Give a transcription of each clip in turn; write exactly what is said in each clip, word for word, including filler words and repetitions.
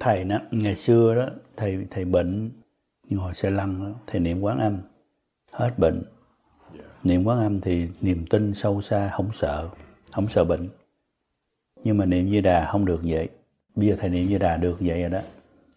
Thầy đó, ngày xưa đó, thầy thầy bệnh, ngồi xe lăn đó, thầy niệm Quán Âm, hết bệnh. Niệm Quán Âm thì niềm tin sâu xa, không sợ, không sợ bệnh. Nhưng mà niệm Di Đà không được vậy. Bây giờ thầy niệm Di Đà được vậy rồi đó.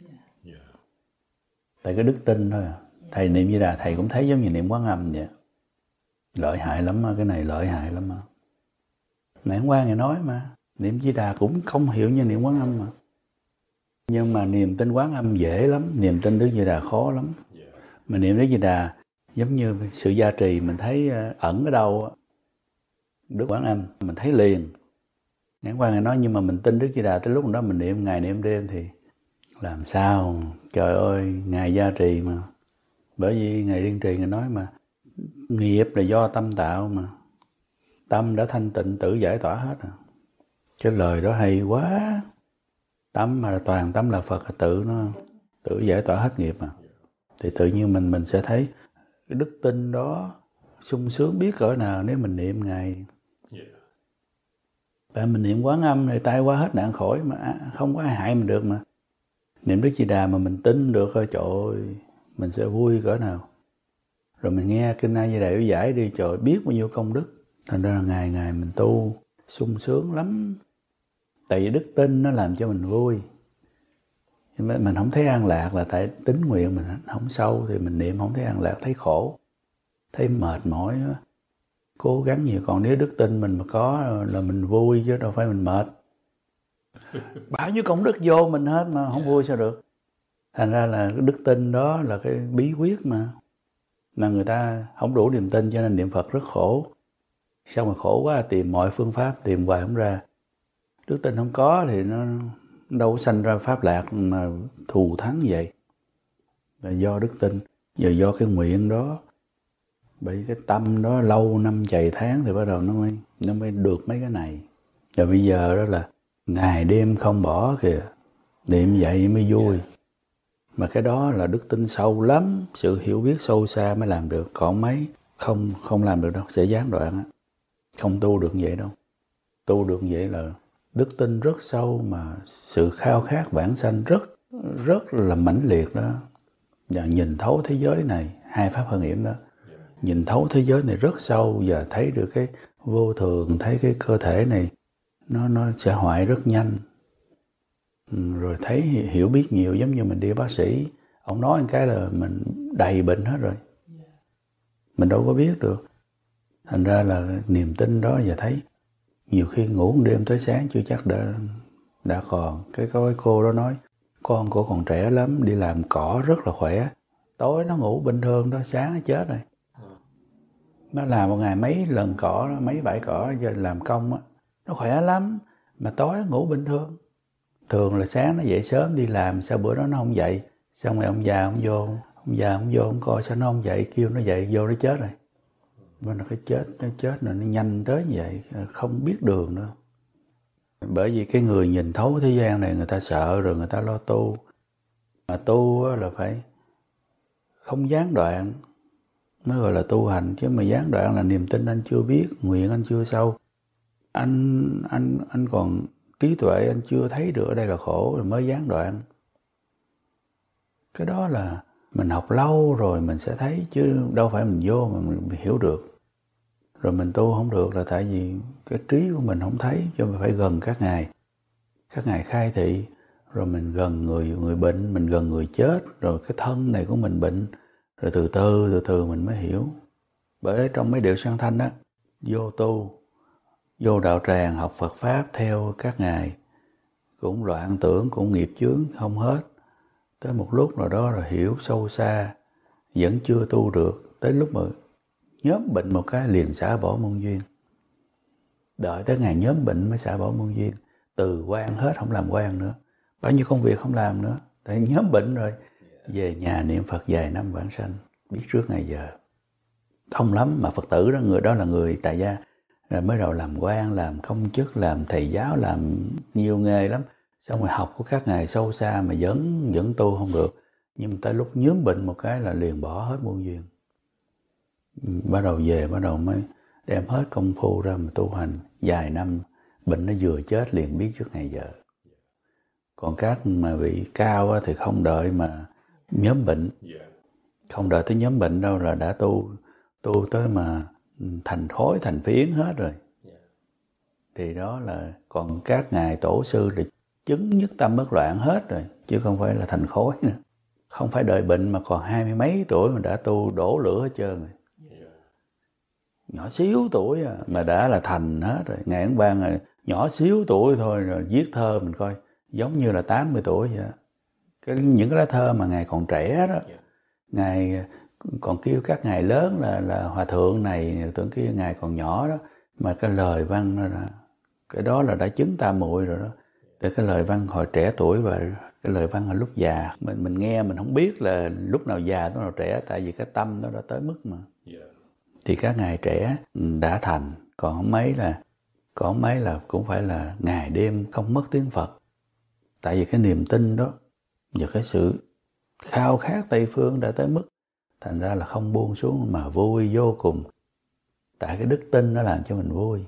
Tại cái đức tin thôi à. Thầy niệm Di Đà thầy cũng thấy giống như niệm Quán Âm vậy. Lợi hại lắm á, cái này lợi hại lắm á. Nãy hôm qua ngài nói mà, niệm Di Đà cũng không hiểu như niệm Quán Âm mà. Nhưng mà niềm tin Quán Âm dễ lắm, niềm tin Đức Di Đà khó lắm. Mà niệm Đức Di Đà giống như sự gia trì, mình thấy ẩn ở đâu Đức Quán Âm, mình thấy liền. Ngày qua ngài nói nhưng mà mình tin Đức Di Đà tới lúc đó mình niệm ngày niệm đêm thì làm sao? Trời ơi, ngài gia trì mà. Bởi vì ngài Liên Trì ngài nói mà nghiệp là do tâm tạo mà. Tâm đã thanh tịnh tự giải tỏa hết à. Cái lời đó hay quá. Tâm mà toàn tâm là Phật, tự nó tự giải tỏa hết nghiệp mà. Thì tự nhiên mình mình sẽ thấy cái đức tin đó sung sướng biết cỡ nào nếu mình niệm ngài. Tại mình niệm Quán Âm thì tai qua hết nạn khỏi mà không có ai hại mình được mà. Niệm Đức Di Đà mà mình tin được thôi, trời ơi, mình sẽ vui cỡ nào. Rồi mình nghe Kinh A Di Đà Yếu Giải đi, trời biết bao nhiêu công đức. Thành ra là ngày ngày mình tu sung sướng lắm. Tại vì đức tin nó làm cho mình vui. Mình không thấy an lạc là tại tín nguyện mình không sâu thì mình niệm không thấy an lạc, thấy khổ, thấy mệt mỏi. Cố gắng nhiều, còn nếu đức tin mình mà có là mình vui chứ đâu phải mình mệt. Bao nhiêu công đức vô mình hết mà không vui sao được. Thành ra là cái đức tin đó là cái bí quyết mà. Mà người ta không đủ niềm tin cho nên niệm Phật rất khổ. Sao mà khổ quá, tìm mọi phương pháp, tìm hoài không ra. Đức tin không có thì nó đâu có sanh ra pháp lạc mà thù thắng vậy. Là do đức tin, giờ do cái nguyện đó. Bởi cái tâm đó lâu năm chày tháng thì bắt đầu nó mới, nó mới được mấy cái này. Rồi bây giờ đó là ngày đêm không bỏ kìa, niệm vậy mới vui. Mà cái đó là đức tin sâu lắm, sự hiểu biết sâu xa mới làm được. Còn mấy không không làm được đâu, sẽ gián đoạn á. Không tu được vậy đâu. Tu được vậy là đức tin rất sâu mà sự khao khát vãng sanh rất rất là mãnh liệt đó. Và nhìn thấu thế giới này, hai pháp hơi nghiệm đó. Nhìn thấu thế giới này rất sâu và thấy được cái vô thường, thấy cái cơ thể này nó nó sẽ hoại rất nhanh. Rồi thấy hiểu biết nhiều, giống như mình đi bác sĩ, ông nói một cái là mình đầy bệnh hết rồi. Mình đâu có biết được. Thành ra là niềm tin đó và thấy nhiều khi ngủ một đêm tới sáng chưa chắc đã đã còn. Cái có cái cô đó nói con cô còn trẻ lắm, đi làm cỏ rất là khỏe. Tối nó ngủ bình thường đó, sáng nó chết rồi. Nó làm một ngày mấy lần cỏ, mấy bãi cỏ giờ làm công á, nó khỏe lắm, mà tối nó ngủ bình thường. Thường là sáng nó dậy sớm đi làm, sao bữa đó nó không dậy, xong rồi ông già ông vô, ông già ông vô ông coi sao nó không dậy, kêu nó dậy vô nó chết rồi. Mà nó cái chết, nó chết rồi nó nhanh tới như vậy, không biết đường nữa. Bởi vì cái người nhìn thấu thế gian này người ta sợ rồi người ta lo tu. Mà tu là phải không gián đoạn mới gọi là tu hành, chứ mà gián đoạn là niềm tin anh chưa biết, nguyện anh chưa sâu. Anh anh anh còn trí tuệ anh chưa thấy được ở đây là khổ rồi mới gián đoạn. Cái đó là mình học lâu rồi mình sẽ thấy, chứ đâu phải mình vô mà mình hiểu được. Rồi mình tu không được là tại vì cái trí của mình không thấy, cho mình phải gần các ngài. Các ngài khai thị, rồi mình gần người người bệnh, mình gần người chết, rồi cái thân này của mình bệnh, rồi từ từ từ từ mình mới hiểu. Bởi trong mấy điệu sang thanh á, vô tu, vô đạo tràng học Phật pháp theo các ngài, cũng loạn tưởng, cũng nghiệp chướng không hết. Tới một lúc nào đó rồi hiểu sâu xa, vẫn chưa tu được, tới lúc mà nhóm bệnh một cái liền xả bỏ môn duyên. Đợi tới ngày nhóm bệnh mới xả bỏ môn duyên. Từ quan hết, không làm quan nữa. Bao nhiêu công việc không làm nữa, tại nhóm bệnh rồi. Về nhà niệm Phật vài năm vãng sanh, biết trước ngày giờ. Thông lắm, mà Phật tử đó, người đó là người tại gia. Rồi mới đầu làm quan, làm công chức, làm thầy giáo, làm nhiều nghề lắm. Xong rồi học của các ngài sâu xa mà vẫn, vẫn tu không được. Nhưng tới lúc nhóm bệnh một cái là liền bỏ hết môn duyên. Bắt đầu về, bắt đầu mới đem hết công phu ra mà tu hành. Vài năm, bệnh nó vừa chết liền biết trước ngày giờ. Còn các mà vị cao á, thì không đợi mà nhóm bệnh, không đợi tới nhóm bệnh đâu là đã tu tu tới mà thành khối thành phiến hết rồi. Thì đó là còn các ngài tổ sư thì chứng nhất tâm bất loạn hết rồi, chứ không phải là thành khối nữa. Không phải đợi bệnh mà còn hai mươi mấy tuổi mà đã tu đổ lửa hết trơn rồi. Nhỏ xíu tuổi à, mà đã là thành hết rồi. Ngài Ấn Ban là nhỏ xíu tuổi thôi rồi viết thơ mình coi giống như là tám mươi tuổi vậy. Cái, những cái lá thơ mà ngài còn trẻ đó, ngài còn kêu các ngài lớn là là hòa thượng này, tưởng kia ngài còn nhỏ đó, mà cái lời văn đó là cái đó là đã chứng tam muội rồi đó. Từ cái lời văn hồi trẻ tuổi và cái lời văn hồi lúc già, mình mình nghe mình không biết là lúc nào già lúc nào trẻ, tại vì cái tâm nó đã tới mức mà. Thì các ngài trẻ đã thành, còn không mấy là còn không mấy là cũng phải là ngày đêm không mất tiếng Phật. Tại vì cái niềm tin đó và cái sự khao khát Tây phương đã tới mức thành ra là không buông xuống mà vui vô cùng. Tại cái đức tin nó làm cho mình vui.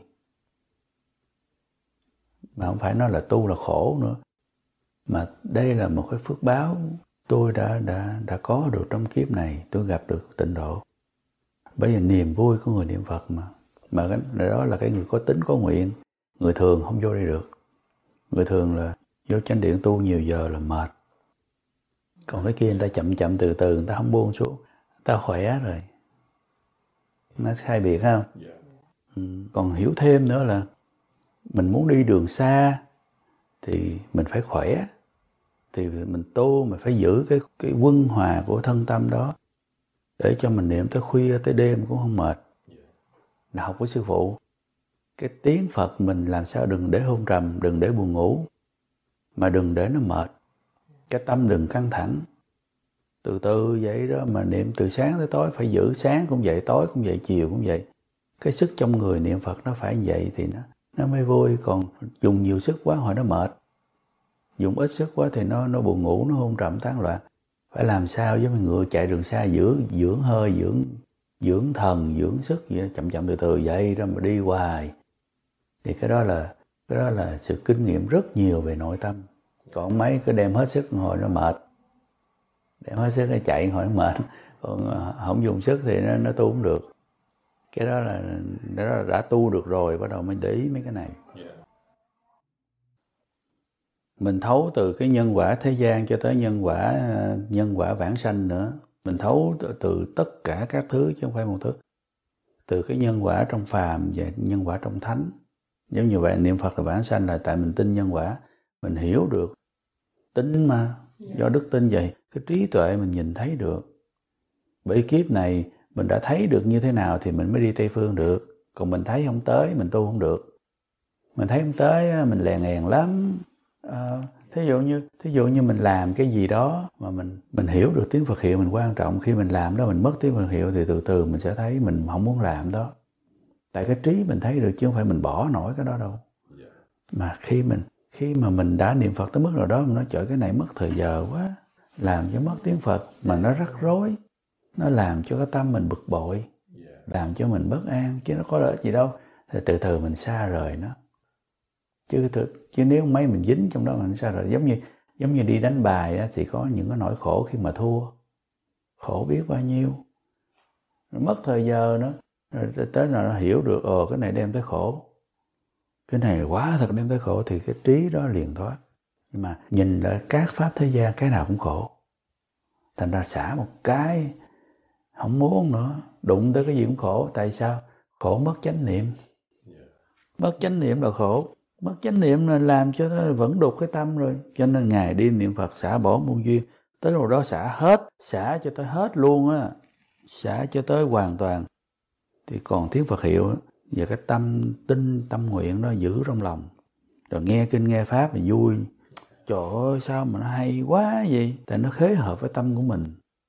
Mà không phải nói là tu là khổ nữa. Mà đây là một cái phước báo tôi đã đã đã có được trong kiếp này, tôi gặp được tịnh độ. Bởi vì niềm vui của người niệm Phật mà. Mà cái đó là cái người có tính có nguyện. Người thường không vô đây được. Người thường là vô chánh điện tu nhiều giờ là mệt. Còn cái kia người ta chậm chậm từ từ, người ta không buông xuống, người ta khỏe rồi. Nó khai biệt không? Ừ. Còn hiểu thêm nữa là mình muốn đi đường xa thì mình phải khỏe. Thì mình tu mình phải giữ cái, cái quân hòa của thân tâm đó. Để cho mình niệm tới khuya tới đêm cũng không mệt. Là học của sư phụ. Cái tiếng Phật mình làm sao đừng để hôn trầm, đừng để buồn ngủ. Mà đừng để nó mệt. Cái tâm đừng căng thẳng. Từ từ vậy đó mà niệm từ sáng tới tối, phải giữ sáng cũng vậy, tối cũng vậy, chiều cũng vậy. Cái sức trong người niệm Phật nó phải vậy thì nó nó mới vui. Còn dùng nhiều sức quá hồi nó mệt. Dùng ít sức quá thì nó nó buồn ngủ, nó hôn trầm tán loạn. Phải làm sao với mấy người chạy đường xa dưỡng dưỡng hơi, dưỡng dưỡng thần, dưỡng sức vậy, chậm chậm từ từ vậy đó mà đi hoài. Thì cái đó là cái đó là sự kinh nghiệm rất nhiều về nội tâm. Còn mấy cái đem hết sức hồi nó mệt. Đem hết sức nó chạy hồi nó mệt. Còn không dùng sức thì nó nó tu không được. Cái đó là đó là đã tu được rồi bắt đầu mới để ý mấy cái này. Mình thấu từ cái nhân quả thế gian cho tới nhân quả nhân quả vãng sanh nữa. Mình thấu từ, từ tất cả các thứ chứ không phải một thứ. Từ cái nhân quả trong phàm và nhân quả trong thánh. Giống như vậy niệm Phật là vãng sanh là tại mình tin nhân quả. Mình hiểu được. Tin mà. Do đức tin vậy. Cái trí tuệ mình nhìn thấy được. Bởi kiếp này mình đã thấy được như thế nào thì mình mới đi Tây Phương được. Còn mình thấy không tới mình tu không được. Mình thấy không tới mình lè ngèn lắm. À, thí dụ như thí dụ như mình làm cái gì đó mà mình mình hiểu được tiếng Phật hiệu mình quan trọng, khi mình làm đó mình mất tiếng Phật hiệu thì từ từ mình sẽ thấy mình không muốn làm đó. Tại cái trí mình thấy được chứ không phải mình bỏ nổi cái đó đâu. Mà khi mình khi mà mình đã niệm Phật tới mức nào đó mình nói trời cái này mất thời giờ quá, làm cho mất tiếng Phật mà nó rắc rối, nó làm cho cái tâm mình bực bội, làm cho mình bất an chứ nó có lợi gì đâu. Thì từ từ mình xa rời nó. Chứ, chứ nếu mấy mình dính trong đó mình sao rồi, giống như giống như đi đánh bài đó, thì có những cái nỗi khổ khi mà thua, khổ biết bao nhiêu, nó mất thời giờ nữa, rồi tới nào nó hiểu được ồ cái này đem tới khổ, cái này quá thật đem tới khổ thì cái trí đó liền thoát. Nhưng mà nhìn lại các pháp thế gian cái nào cũng khổ, thành ra xả một cái không muốn nữa, đụng tới cái gì cũng khổ. Tại sao? Khổ mất chánh niệm. Mất chánh niệm là khổ. Mất chánh niệm là làm cho nó vẫn đục cái tâm rồi. Cho nên ngày đi niệm Phật xả bỏ muôn duyên. Tới lúc đó xả hết, xả cho tới hết luôn á. Xả cho tới hoàn toàn. Thì còn tiếng Phật hiệu và cái tâm tin, tâm nguyện đó giữ trong lòng. Rồi nghe kinh nghe pháp thì vui. Trời ơi sao mà nó hay quá vậy. Tại nó khế hợp với tâm của mình.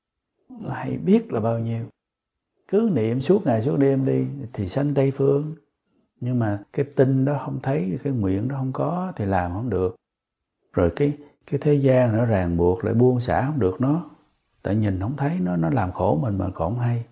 Nó hay biết là bao nhiêu. Cứ niệm suốt ngày suốt đêm đi thì sanh Tây Phương. Nhưng mà cái tin đó không thấy, cái nguyện đó không có thì làm không được. Rồi cái cái thế gian nó ràng buộc lại buông xả không được nó. Tại nhìn không thấy nó, nó làm khổ mình mà còn không hay.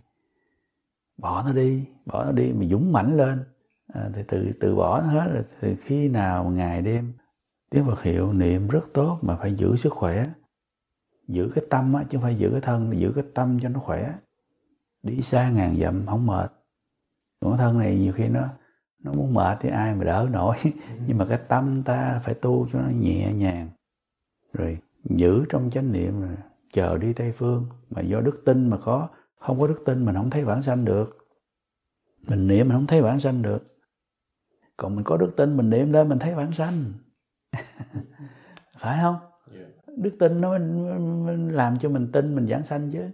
Bỏ nó đi, bỏ nó đi, mà dũng mãnh lên. À, thì từ, từ bỏ nó hết rồi. Thì khi nào ngày đêm Tiếng Phật hiệu niệm rất tốt mà phải giữ sức khỏe. Giữ cái tâm á, chứ không phải giữ cái thân, giữ cái tâm cho nó khỏe. Đi xa ngàn dặm không mệt. Còn cái thân này nhiều khi nó nó muốn mệt thì ai mà đỡ nổi. Nhưng mà cái tâm ta phải tu cho nó nhẹ nhàng. Rồi giữ trong chánh niệm rồi chờ đi Tây Phương. Mà do đức tin mà có, không có đức tin mình không thấy vãng sanh được. Mình niệm mình không thấy vãng sanh được. Còn mình có đức tin mình niệm lên mình thấy vãng sanh. Phải không? Yeah. Đức tin nó làm cho mình tin mình vãng sanh chứ.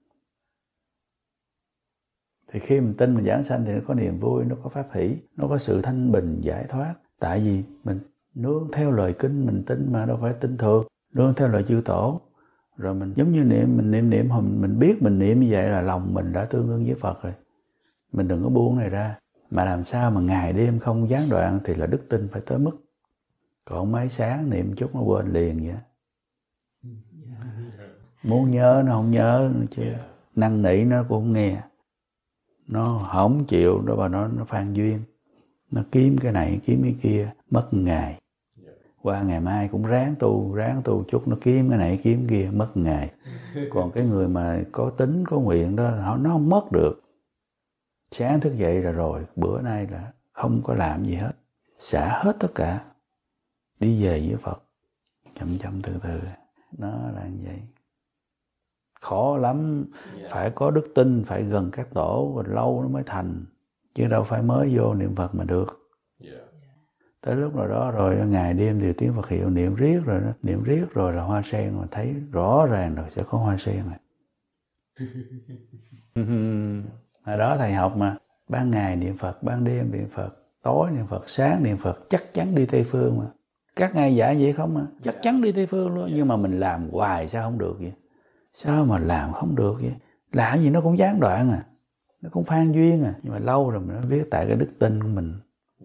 Thì khi mình tin mình vãng sanh thì nó có niềm vui, nó có pháp hỷ, nó có sự thanh bình, giải thoát. Tại vì mình nương theo lời kinh mình tin mà, đâu phải tin thường. Nương theo lời chư tổ. Rồi mình giống như niệm, mình niệm niệm, mình biết mình niệm như vậy là lòng mình đã tương ưng với Phật rồi. Mình đừng có buông này ra. Mà làm sao mà ngày đêm không gián đoạn thì là đức tin phải tới mức. Còn mấy sáng niệm chút nó quên liền vậy. Muốn nhớ nó không nhớ nữa chứ. Năn nỉ nó cũng không nghe. Nó không chịu, đó bà nó, nó phan duyên. Nó kiếm cái này, kiếm cái kia, mất ngày. Qua ngày mai cũng ráng tu, ráng tu chút, nó kiếm cái này, kiếm kia, mất ngày. Còn cái người mà có tính, có nguyện đó, nó không mất được. Sáng thức dậy là rồi, bữa nay là không có làm gì hết. Xả hết tất cả. Đi về với Phật. Chậm chậm từ từ. Nó là như vậy. Khó lắm. Yeah. Phải có đức tin, phải gần các tổ, rồi lâu nó mới thành. Chứ đâu phải mới vô niệm Phật mà được. Yeah. Tới lúc nào đó rồi, ngày đêm thì tiếng Phật hiệu niệm riết rồi. Niệm riết rồi là hoa sen, mà thấy rõ ràng là sẽ có hoa sen rồi. Hồi đó thầy học mà. Ban ngày niệm Phật, ban đêm niệm Phật, tối niệm Phật, sáng niệm Phật, chắc chắn đi Tây Phương mà. Các ngài dạy vậy không mà, chắc chắn đi Tây Phương luôn. Nhưng mà mình làm hoài sao không được vậy? Sao mà làm không được vậy? Làm gì nó cũng gián đoạn à. Nó cũng phan duyên à. Nhưng mà lâu rồi mình mới biết tại cái đức tin của mình.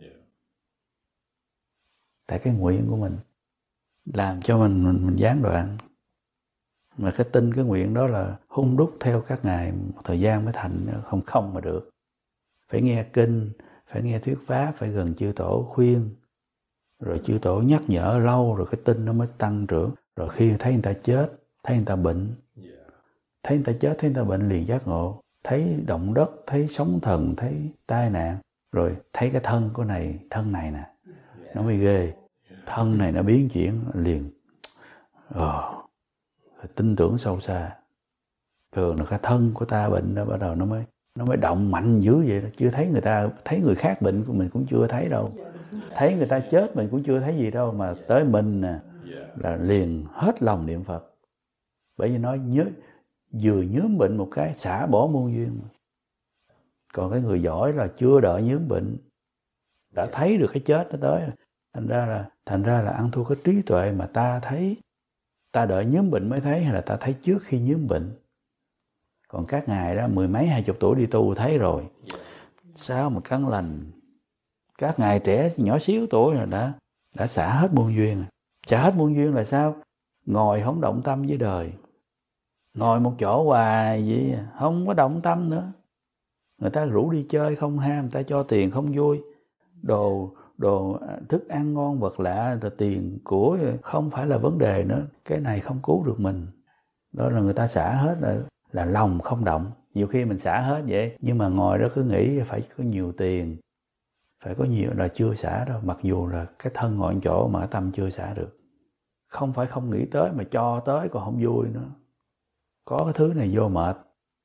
Tại cái nguyện của mình. Làm cho mình, mình, mình gián đoạn. Mà cái tin, cái nguyện đó là hung đúc theo các ngài một thời gian mới thành, không không mà được. Phải nghe kinh, phải nghe thuyết pháp, phải gần chư tổ khuyên. Rồi chư tổ nhắc nhở lâu rồi cái tin nó mới tăng trưởng. Rồi khi thấy người ta chết, thấy người ta bệnh, thấy người ta chết, thấy người ta bệnh liền giác ngộ. Thấy động đất, thấy sóng thần, thấy tai nạn. Rồi thấy cái thân của này, thân này nè, nó mới ghê. Thân này nó biến chuyển liền. Ờ, tin tưởng sâu xa. Thường là cái thân của ta bệnh đó bắt đầu nó mới nó mới động mạnh dữ vậy đó. Chưa thấy người ta, thấy người khác bệnh của mình cũng chưa thấy đâu. Thấy người ta chết mình cũng chưa thấy gì đâu. Mà tới mình nè là liền hết lòng niệm Phật. Bởi vì nói nhớ, vừa nhớm bệnh một cái xả bỏ muôn duyên. Còn cái người giỏi là chưa đợi nhớm bệnh, đã thấy được cái chết nó tới. Thành ra là thành ra là ăn thua cái trí tuệ mà ta thấy. Ta đợi nhớm bệnh mới thấy hay là ta thấy trước khi nhớm bệnh? Còn các ngài đó mười mấy hai chục tuổi đi tu thấy rồi. Sao mà căn lành? Các ngài trẻ nhỏ xíu tuổi rồi đã đã xả hết muôn duyên. Xả hết muôn duyên là sao? Ngồi không động tâm với đời. Ngồi một chỗ hoài vậy, không có động tâm nữa. Người ta rủ đi chơi không ham, người ta cho tiền không vui. Đồ đồ thức ăn ngon vật lạ, rồi tiền của không phải là vấn đề nữa. Cái này không cứu được mình. Đó là người ta xả hết rồi. Là lòng không động. Nhiều khi mình xả hết vậy, nhưng mà ngồi đó cứ nghĩ phải có nhiều tiền, phải có nhiều là chưa xả đâu. Mặc dù là cái thân ngồi ở chỗ mà cái tâm chưa xả được. Không phải không nghĩ tới mà cho tới còn không vui nữa. Có cái thứ này vô mệt.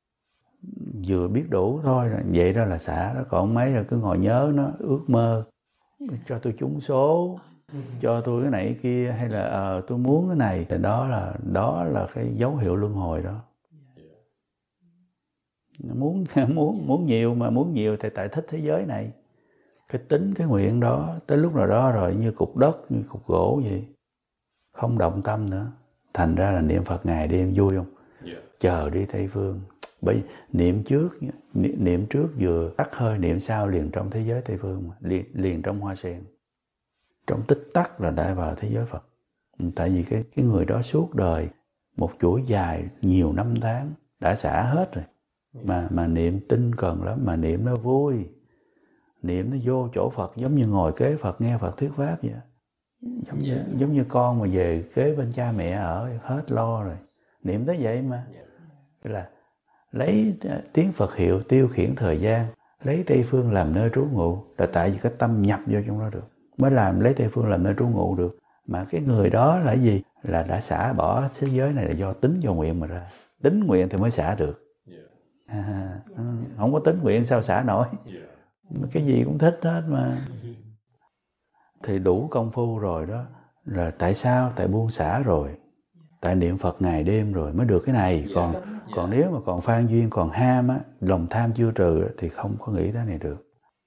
Vừa biết đủ thôi, vậy đó là xả đó. Còn mấy là cứ ngồi nhớ nó, ước mơ. Cho tôi trúng số, cho tôi cái này cái kia, hay là ờ tôi muốn cái này. Thì đó là, đó là cái dấu hiệu luân hồi đó. Muốn, muốn, muốn nhiều mà muốn nhiều thì tại thích thế giới này. Cái tính, cái nguyện đó, tới lúc nào đó rồi như cục đất, như cục gỗ vậy. Không động tâm nữa. Thành ra là niệm Phật ngày đêm vui không? Yeah. Chờ đi Tây Phương. Bởi niệm trước, niệm, niệm trước vừa tắt hơi, niệm sau liền trong thế giới Tây Phương, liền, liền trong hoa sen. Trong tích tắc là đã vào thế giới Phật. Tại vì cái, cái người đó suốt đời, một chuỗi dài, nhiều năm tháng, đã xả hết rồi. Mà, mà niệm tinh cần lắm, mà niệm nó vui. Niệm nó vô chỗ Phật giống như ngồi kế Phật nghe Phật thuyết pháp vậy. giống như, yeah. giống như con mà về kế bên cha mẹ ở hết lo rồi, niệm tới vậy mà. Yeah. Là lấy tiếng Phật hiệu tiêu khiển thời gian, lấy Tây Phương làm nơi trú ngụ, là tại vì cái tâm nhập vô trong đó được, mới làm lấy Tây Phương làm nơi trú ngụ được. Mà cái người đó là gì? Là đã xả bỏ thế giới này là do tính do nguyện mà ra. Tính nguyện thì mới xả được. À, không có tính nguyện sao xả nổi? Cái gì cũng thích hết mà. Thì đủ công phu rồi đó. Là tại sao? Tại buông xả rồi. Tại niệm Phật ngày đêm rồi mới được cái này. Còn còn nếu mà còn phan duyên, còn ham á, lòng tham chưa trừ thì không có nghĩ tới này được.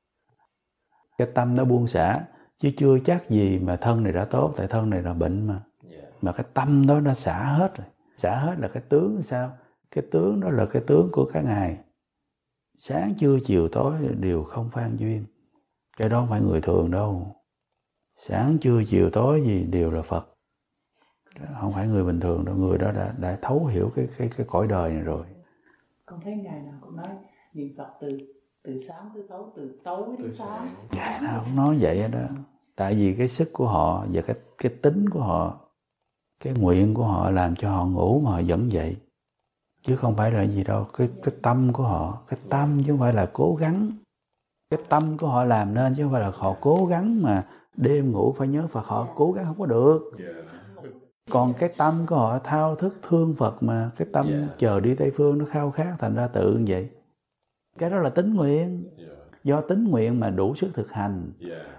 Cái tâm nó buông xả, chứ chưa chắc gì mà thân này đã tốt, tại thân này là bệnh mà. Mà cái tâm đó nó xả hết rồi. Xả hết là cái tướng sao? Cái tướng đó là cái tướng của các ngài. Sáng trưa chiều tối đều không phan duyên. Cái đó không phải người thường đâu. Sáng trưa chiều tối gì đều là Phật. Không phải người bình thường đâu. Người đó đã, đã thấu hiểu cái, cái, cái cõi đời này rồi. Con thấy ngày nào cũng nói niệm Phật từ, từ sáng tới tối, từ tối đến sáng. Ngày nào cũng nói vậy đó. Tại vì cái sức của họ và cái, cái tính của họ, cái nguyện của họ làm cho họ ngủ mà họ vẫn dậy. Chứ không phải là gì đâu. Cái, cái tâm của họ, cái tâm chứ không phải là cố gắng. Cái tâm của họ làm nên chứ không phải là họ cố gắng mà đêm ngủ phải nhớ Phật, họ cố gắng không có được. Còn cái tâm của họ thao thức thương Phật mà, cái tâm chờ đi Tây Phương nó khao khát, thành ra tự như vậy. Cái đó là tính nguyện. Do tính nguyện mà đủ sức thực hành.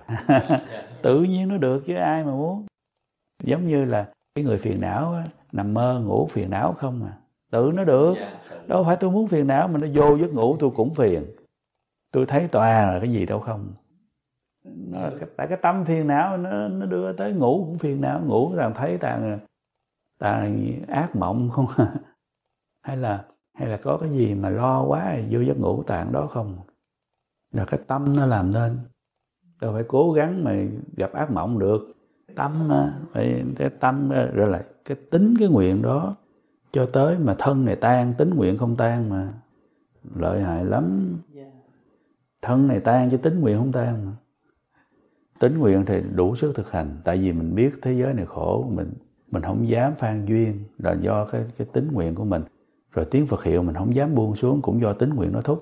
Tự nhiên nó được chứ ai mà muốn. Giống như là cái người phiền não á, nằm mơ ngủ phiền não không mà. Tự nó được. Đâu phải tôi muốn phiền não mà nó vô giấc ngủ tôi cũng phiền. Tôi thấy tòa là cái gì đâu không. Nó, tại cái tâm phiền não nó, nó đưa tới ngủ cũng phiền não. Ngủ tàn thấy tàn, tàn ác mộng không. hay là hay là có cái gì mà lo quá vô giấc ngủ tàn đó không. Là cái tâm nó làm nên. Đâu phải cố gắng mà gặp ác mộng được. Tâm phải cái tâm rồi lại cái tính cái nguyện đó cho tới mà thân này tan, tính nguyện không tan mà. Lợi hại lắm. Thân này tan chứ tính nguyện không tan mà. Tính nguyện thì đủ sức thực hành. Tại vì mình biết thế giới này khổ, mình mình không dám phan duyên là do cái, cái tính nguyện của mình. Rồi tiếng Phật hiệu mình không dám buông xuống cũng do tính nguyện nó thúc.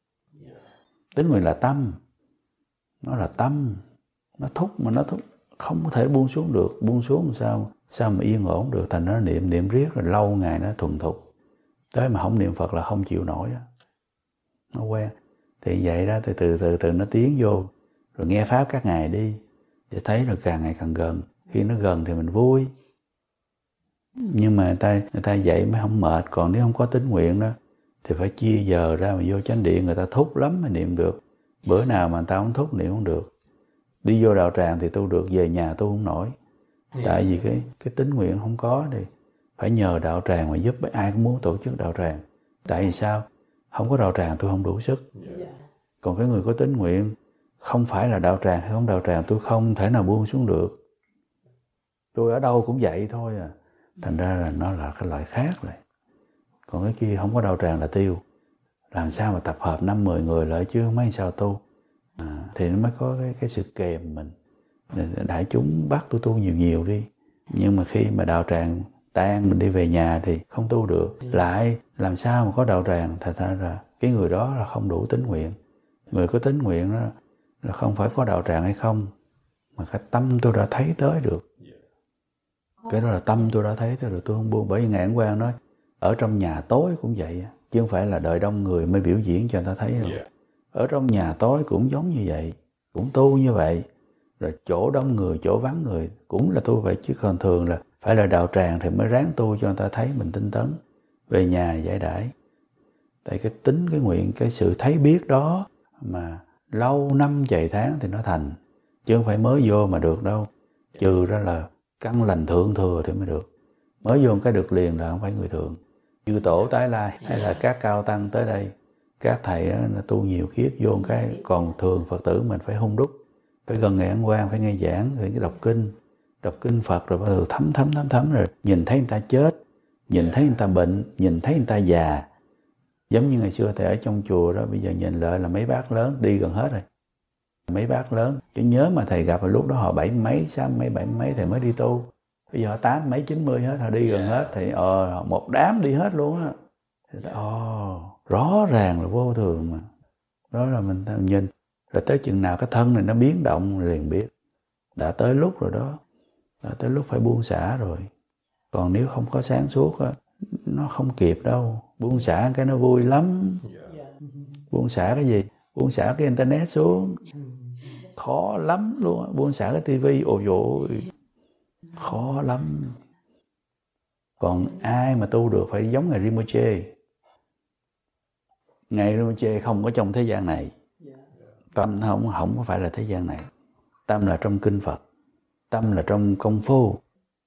Tính nguyện là tâm. Nó là tâm. Nó thúc mà nó thúc. Không có thể buông xuống được. Buông xuống làm sao? Sao mà yên ổn được? Thành nó niệm, niệm riết rồi lâu ngày nó thuần thục. Tới mà không niệm Phật là không chịu nổi đó. Nó quen. Thì vậy đó, từ từ từ từ nó tiến vô. Rồi nghe Pháp các ngài đi. Để thấy rồi càng ngày càng gần. Khi nó gần thì mình vui. Nhưng mà người ta, người ta dạy mới không mệt. Còn nếu không có tính nguyện đó thì phải chia giờ ra mà vô chánh điện. Người ta thúc lắm mới niệm được. Bữa nào mà người ta không thúc niệm không được. Đi vô đạo tràng thì tu được, về nhà tu không nổi. Yeah. Tại vì cái, cái tính nguyện không có thì phải nhờ đạo tràng mà giúp. Ai cũng muốn tổ chức đạo tràng. Tại vì sao? Không có đạo tràng tôi không đủ sức. Yeah. Còn cái người có tính nguyện, không phải là đạo tràng hay không đạo tràng, tôi không thể nào buông xuống được. Tôi ở đâu cũng vậy thôi à. Thành ra là nó là cái loại khác rồi. Còn cái kia không có đạo tràng là tiêu. Làm sao mà tập hợp năm mười người lại chứ mấy sao tu. À, thì nó mới có cái, cái sự kèm mình. Đại chúng bắt tôi tu nhiều nhiều đi. Nhưng mà khi mà đạo tràng tan mình đi về nhà thì không tu được. Lại làm sao mà có đạo tràng, thật ra là cái người đó là không đủ tính nguyện. Người có tính nguyện đó là không phải có đạo tràng hay không, mà cái tâm tôi đã thấy tới được. Cái đó là tâm tôi đã thấy tới được, tôi không buông. Bởi vì Ngài Ấn Quang nói ở trong nhà tối cũng vậy, chứ không phải là đợi đông người mới biểu diễn cho người ta thấy đâu. Ở trong nhà tối cũng giống như vậy, cũng tu như vậy. Rồi chỗ đông người, chỗ vắng người cũng là tu vậy. Chứ còn thường là phải là đạo tràng thì mới ráng tu cho người ta thấy mình tinh tấn. Về nhà giải đãi. Tại cái tính, cái nguyện, cái sự thấy biết đó mà lâu năm chạy tháng thì nó thành. Chứ không phải mới vô mà được đâu. Trừ ra là căn lành thượng thừa thì mới được. Mới vô cái được liền là không phải người thường. Chư tổ tái lai hay là các cao tăng tới đây, các thầy đó là tu nhiều kiếp vô cái, còn thường Phật tử mình phải hung đúc, phải gần Ngài Ấn Quang, phải nghe giảng, phải đọc kinh, đọc kinh Phật rồi bắt đầu thấm thấm thấm thấm rồi nhìn thấy người ta chết, nhìn thấy người ta bệnh, nhìn thấy người ta già. Giống như ngày xưa thầy ở trong chùa đó, bây giờ nhìn lại là mấy bác lớn đi gần hết rồi. mấy bác lớn, chứ nhớ mà thầy gặp vào lúc đó họ bảy mấy, sáu mấy, bảy mấy thầy mới đi tu. Bây giờ họ tám mấy, chín mươi hết, họ đi gần hết, thì ờ, một đám đi hết luôn á. Thì ồ, oh, rõ ràng là vô thường mà. Đó là mình nhìn. Rồi tới chừng nào cái thân này nó biến động liền biết. Đã tới lúc rồi đó. Đã tới lúc phải buông xả rồi. Còn nếu không có sáng suốt á, nó không kịp đâu. Buông xả cái nó vui lắm. Buông xả cái gì? Buông xả cái internet xuống. Khó lắm luôn á. Buông xả cái tivi, ôi dồi, khó lắm. Còn ai mà tu được phải giống ngài Rinpoche. Ngài Rinpoche không có trong thế gian này. Tâm không, không có phải là thế gian này. Tâm là trong kinh Phật. Tâm là trong công phu.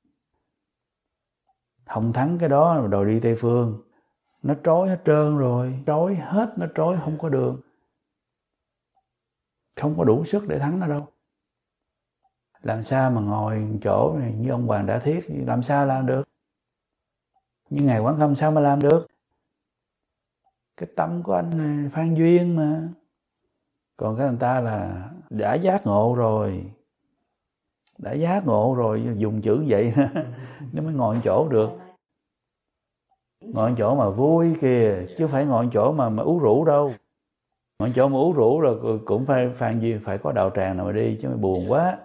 Không thắng cái đó rồi đi Tây Phương. Nó trói hết trơn rồi. Trói hết, nó trói không có đường. Không có đủ sức để thắng nó đâu. Làm sao mà ngồi chỗ này như ông Hoàng Đã Thiết, làm sao làm được? Như Ngài Quán Khâm sao mà làm được? Cái tâm của anh này, Phan Duyên mà. Còn cái người ta là đã giác ngộ rồi. Đã giác ngộ rồi, dùng chữ vậy nó mới ngồi chỗ được. Ngồi chỗ mà vui kìa, chứ không phải ngồi chỗ mà, mà ú rũ đâu. Ngồi chỗ mà ú rũ rồi cũng phải Phan Duyên phải có đạo tràng nào mà đi, chứ mà buồn quá.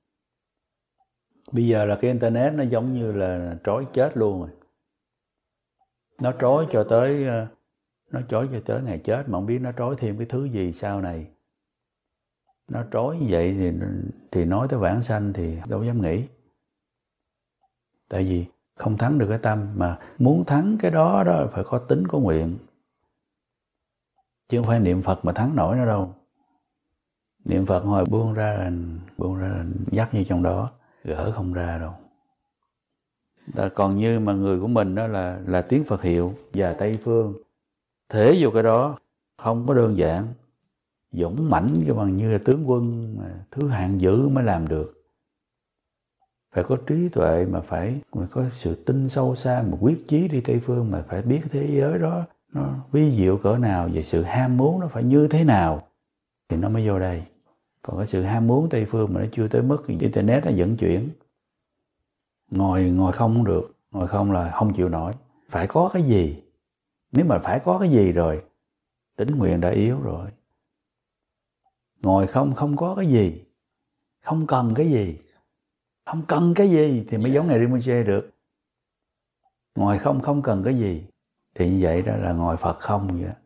Bây giờ là cái internet nó giống như là trói chết luôn rồi. Nó trói cho tới nó trói cho tới ngày chết mà không biết nó trói thêm cái thứ gì sau này. Nó trói như vậy thì thì nói tới vãng sanh thì đâu dám nghĩ. Tại vì không thắng được cái tâm, mà muốn thắng cái đó đó phải có tính có nguyện. Chứ không phải niệm Phật mà thắng nổi nó đâu. Niệm Phật hồi buông ra là buông ra là dắt như trong đó, gỡ không ra đâu. Đã còn như mà người của mình đó là là tiếng Phật hiệu và Tây Phương. Thế vô cái đó không có đơn giản. Dũng mãnh cái bằng như là tướng quân mà thứ hạng dữ mới làm được. Phải có trí tuệ mà phải, phải có sự tin sâu xa, mà quyết chí đi Tây Phương, mà phải biết thế giới đó nó vi diệu cỡ nào, và sự ham muốn nó phải như thế nào thì nó mới vô đây. Còn cái sự ham muốn Tây Phương mà nó chưa tới mức internet nó dẫn chuyển. Ngồi ngồi không không được, ngồi không là không chịu nổi. Phải có cái gì. Nếu mà phải có cái gì rồi, tính nguyện đã yếu rồi. Ngồi không không có cái gì, không cần cái gì, không cần cái gì thì mới giống ngài Rinpoche được. Ngồi không không cần cái gì thì như vậy đó là ngồi Phật không vậy đó.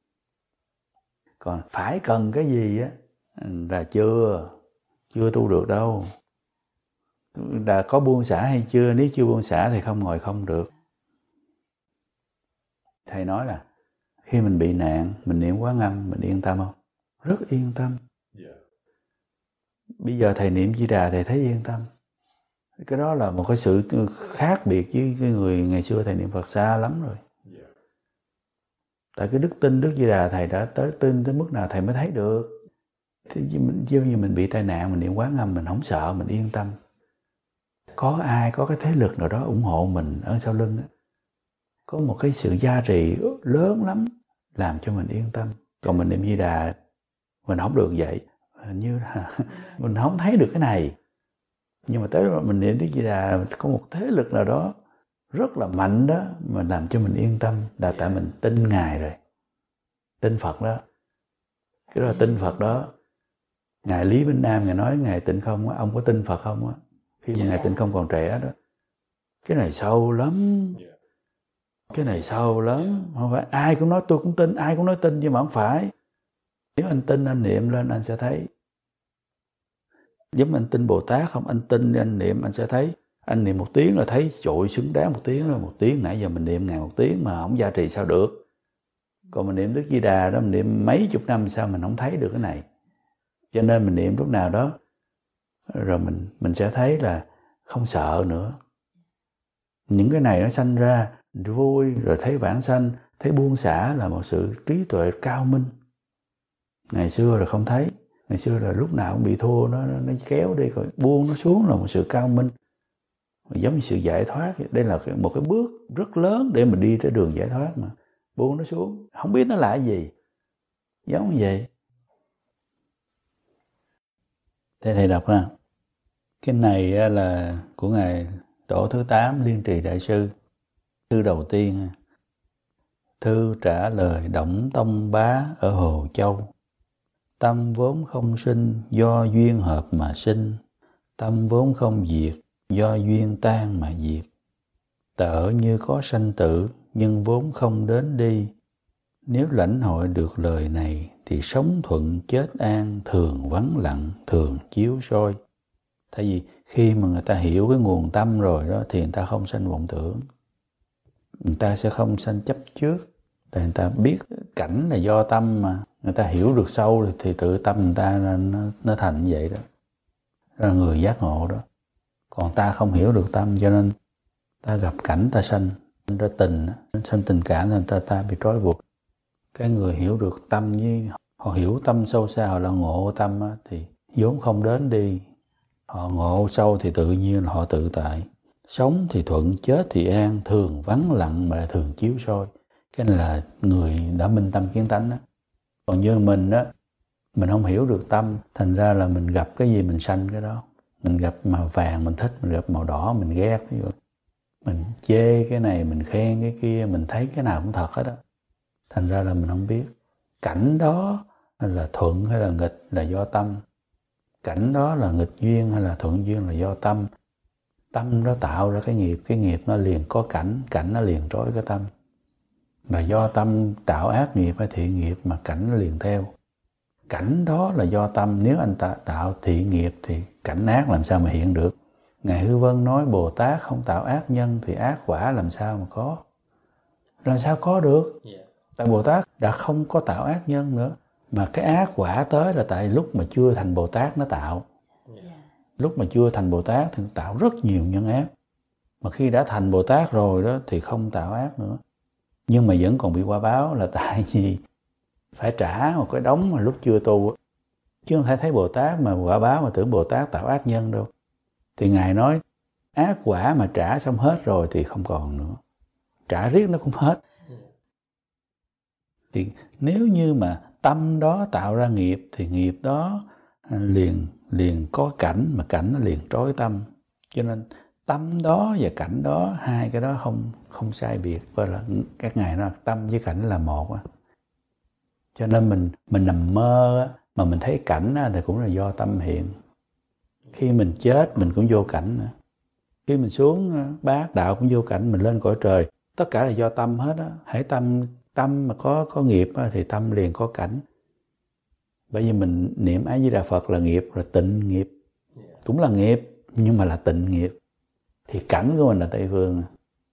Còn phải cần cái gì á là chưa chưa tu được đâu. Đã có buông xả hay chưa? Nếu chưa buông xả thì không ngồi không được. Thầy nói là khi mình bị nạn, mình niệm Quán Âm, mình yên tâm không? Rất yên tâm. Yeah. Bây giờ thầy niệm Di Đà thầy thấy yên tâm. Cái đó là một cái sự khác biệt với cái người ngày xưa thầy niệm Phật xa lắm rồi. Yeah. Tại cái đức tin Đức Di Đà thầy đã tới tin tới mức nào thầy mới thấy được. Thế chứ như mình bị tai nạn, mình niệm Quán Âm, mình không sợ, mình yên tâm. Có ai, có cái thế lực nào đó ủng hộ mình ở sau lưng đó. Có một cái sự gia trì lớn lắm làm cho mình yên tâm. Còn mình niệm Di Đà mình không được vậy, hình như là mình không thấy được cái này. Nhưng mà tới đó mình niệm Đức Di Đà có một thế lực nào đó rất là mạnh đó mà làm cho mình yên tâm, là tại mình tin Ngài rồi, tin Phật đó. Cái đó là tin Phật đó. Ngài Lý Vĩnh Nam Ngài nói Ngài Tịnh Không, ông có tin Phật không á? Khi mà Ngài Tịnh Không còn trẻ đó. Cái này sâu lắm. Cái này sâu lắm. Không phải ai cũng nói tôi cũng tin, ai cũng nói tin, nhưng mà không phải. Nếu anh tin anh niệm lên anh sẽ thấy. Giống anh tin Bồ Tát không? Anh tin anh niệm anh sẽ thấy. Anh niệm một tiếng là thấy trội xứng đáng một tiếng rồi. Một tiếng nãy giờ mình niệm ngàn một tiếng mà không gia trì sao được. Còn mình niệm Đức Di Đà đó, mình niệm mấy chục năm sao mình không thấy được cái này. Cho nên mình niệm lúc nào đó rồi mình mình sẽ thấy là không sợ nữa. Những cái này nó sanh ra vui, rồi thấy vãng sanh, thấy buông xả là một sự trí tuệ cao minh. Ngày xưa là không thấy, ngày xưa là lúc nào cũng bị thua, nó, nó kéo đi, rồi buông nó xuống là một sự cao minh. Giống như sự giải thoát, đây là một cái bước rất lớn để mình đi tới đường giải thoát mà. Buông nó xuống, không biết nó là gì, giống như vậy. Thế thầy đọc ha. Cái này là của Ngài Tổ thứ tám Liên Trì Đại Sư. Thư đầu tiên. Thư trả lời Đổng Tông Bá ở Hồ Châu. Tâm vốn không sinh, do duyên hợp mà sinh. Tâm vốn không diệt, do duyên tan mà diệt. Tợ như có sanh tử, nhưng vốn không đến đi. Nếu lãnh hội được lời này, thì sống thuận chết an, thường vắng lặng, thường chiếu soi. Tại vì khi mà người ta hiểu cái nguồn tâm rồi đó, thì người ta không sanh vọng tưởng. Người ta sẽ không sanh chấp trước. Tại người ta biết cảnh là do tâm mà. Người ta hiểu được sâu thì tự tâm người ta nó, nó thành như vậy đó. Đó là người giác ngộ đó. Còn ta không hiểu được tâm, cho nên ta gặp cảnh ta sanh, ra tình, sanh tình cảm nên ta, ta bị trói buộc. Cái người hiểu được tâm với họ hiểu tâm sâu xa, họ là ngộ tâm á, thì vốn không đến đi. Họ ngộ sâu thì tự nhiên là họ tự tại. Sống thì thuận, chết thì an, thường vắng lặng mà thường chiếu soi. Cái này là người đã minh tâm kiến tánh đó. Còn như mình á, mình không hiểu được tâm, thành ra là mình gặp cái gì mình sanh cái đó. Mình gặp màu vàng mình thích, mình gặp màu đỏ mình ghét. Ví dụ. Mình chê cái này, mình khen cái kia, mình thấy cái nào cũng thật hết đó. Thành ra là mình không biết. Cảnh đó là thuận hay là nghịch là do tâm. Cảnh đó là nghịch duyên hay là thuận duyên là do tâm. Tâm nó tạo ra cái nghiệp, cái nghiệp nó liền có cảnh, cảnh nó liền trói cái tâm. Là do tâm tạo ác nghiệp hay thiện nghiệp mà cảnh nó liền theo. Cảnh đó là do tâm, nếu anh ta tạo thiện nghiệp thì cảnh ác làm sao mà hiện được. Ngài Hư Vân nói Bồ Tát không tạo ác nhân thì ác quả làm sao mà có. Làm sao có được? Yeah. Tại Bồ Tát đã không có tạo ác nhân nữa. Mà cái ác quả tới là tại lúc mà chưa thành Bồ Tát nó tạo. Yeah. Lúc mà chưa thành Bồ Tát thì tạo rất nhiều nhân ác. Mà khi đã thành Bồ Tát rồi đó thì không tạo ác nữa. Nhưng mà vẫn còn bị quả báo là tại vì phải trả một cái đống mà lúc chưa tu. Chứ không thể thấy Bồ Tát mà quả báo mà tưởng Bồ Tát tạo ác nhân đâu. Thì Ngài nói ác quả mà trả xong hết rồi thì không còn nữa. Trả riết nó cũng hết. Thì nếu như mà tâm đó tạo ra nghiệp thì nghiệp đó liền liền có cảnh, mà cảnh nó liền trói tâm. Cho nên tâm đó và cảnh đó, hai cái đó không không sai biệt. Và là các ngài nói tâm với cảnh là một. Cho nên mình mình nằm mơ mà mình thấy cảnh thì cũng là do tâm hiện. Khi mình chết mình cũng vô cảnh nữa. Khi mình xuống bát đạo cũng vô cảnh, mình lên cõi trời, tất cả là do tâm hết á. Hãy tâm tâm mà có có nghiệp thì tâm liền có cảnh. Bởi vì mình niệm A Di Đà Phật là nghiệp, là tịnh nghiệp. Cũng là nghiệp nhưng mà là tịnh nghiệp. Thì cảnh của mình là Tây Phương.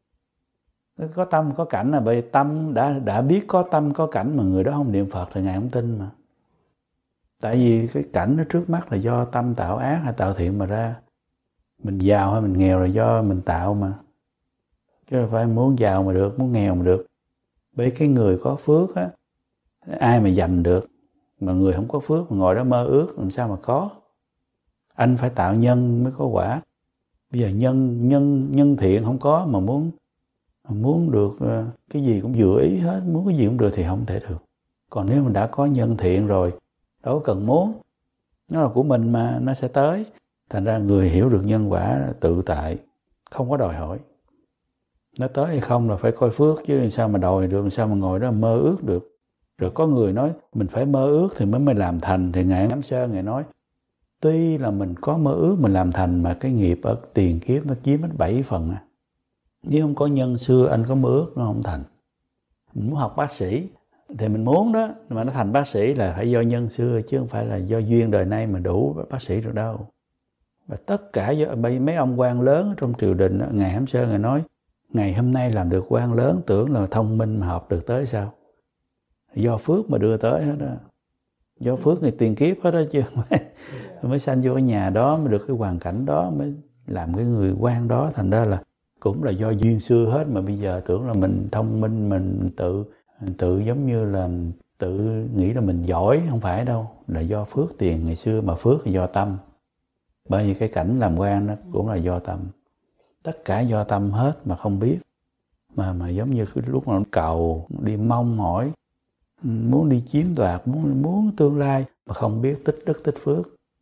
Có tâm có cảnh là bởi tâm đã đã biết có tâm có cảnh mà người đó không niệm Phật thì ngài không tin mà. Tại vì cái cảnh nó trước mắt là do tâm tạo ác hay tạo thiện mà ra. Mình giàu hay mình nghèo là do mình tạo mà. Chứ không phải muốn giàu mà được, muốn nghèo mà được. Bởi cái người có phước á, ai mà giành được. Mà người không có phước mà ngồi đó mơ ước làm sao mà có. Anh phải tạo nhân mới có quả. Bây giờ nhân nhân nhân thiện không có mà muốn muốn được cái gì cũng vừa ý hết, muốn cái gì cũng được thì không thể được. Còn nếu mình đã có nhân thiện rồi, đâu cần muốn, nó là của mình mà nó sẽ tới. Thành ra người hiểu được nhân quả tự tại, không có đòi hỏi. Nó tới hay không là phải coi phước chứ sao mà đòi được, sao mà ngồi đó mơ ước được. Rồi có người nói mình phải mơ ước thì mới mới làm thành. Thì Ngài Ám Sơn Ngài nói tuy là mình có mơ ước mình làm thành mà cái nghiệp ở tiền kiếp nó chiếm hết bảy phần à. Nếu không có nhân xưa anh có mơ ước nó không thành. Mình muốn học bác sĩ thì mình muốn đó, mà nó thành bác sĩ là phải do nhân xưa chứ không phải là do duyên đời nay mà đủ bác sĩ được đâu. Và tất cả do mấy ông quan lớn trong triều đình, Ngài Ám Sơn Ngài nói ngày hôm nay làm được quan lớn tưởng là thông minh mà học được tới sao? Do phước mà đưa tới hết đó. Do phước người tiền kiếp hết đó chứ mới, mới sanh vô cái nhà đó, mới được cái hoàn cảnh đó, mới làm cái người quan đó. Thành ra là cũng là do duyên xưa hết, mà bây giờ tưởng là mình thông minh, mình tự mình tự giống như là tự nghĩ là mình giỏi, không phải đâu, là do phước tiền ngày xưa, mà phước là do tâm. Bởi vì cái cảnh làm quan đó cũng là do tâm. Tất cả do tâm hết mà không biết. Mà mà giống như cái lúc mà cầu, đi mong mỏi, muốn đi chiếm đoạt, muốn muốn tương lai mà không biết tích đức tích phước.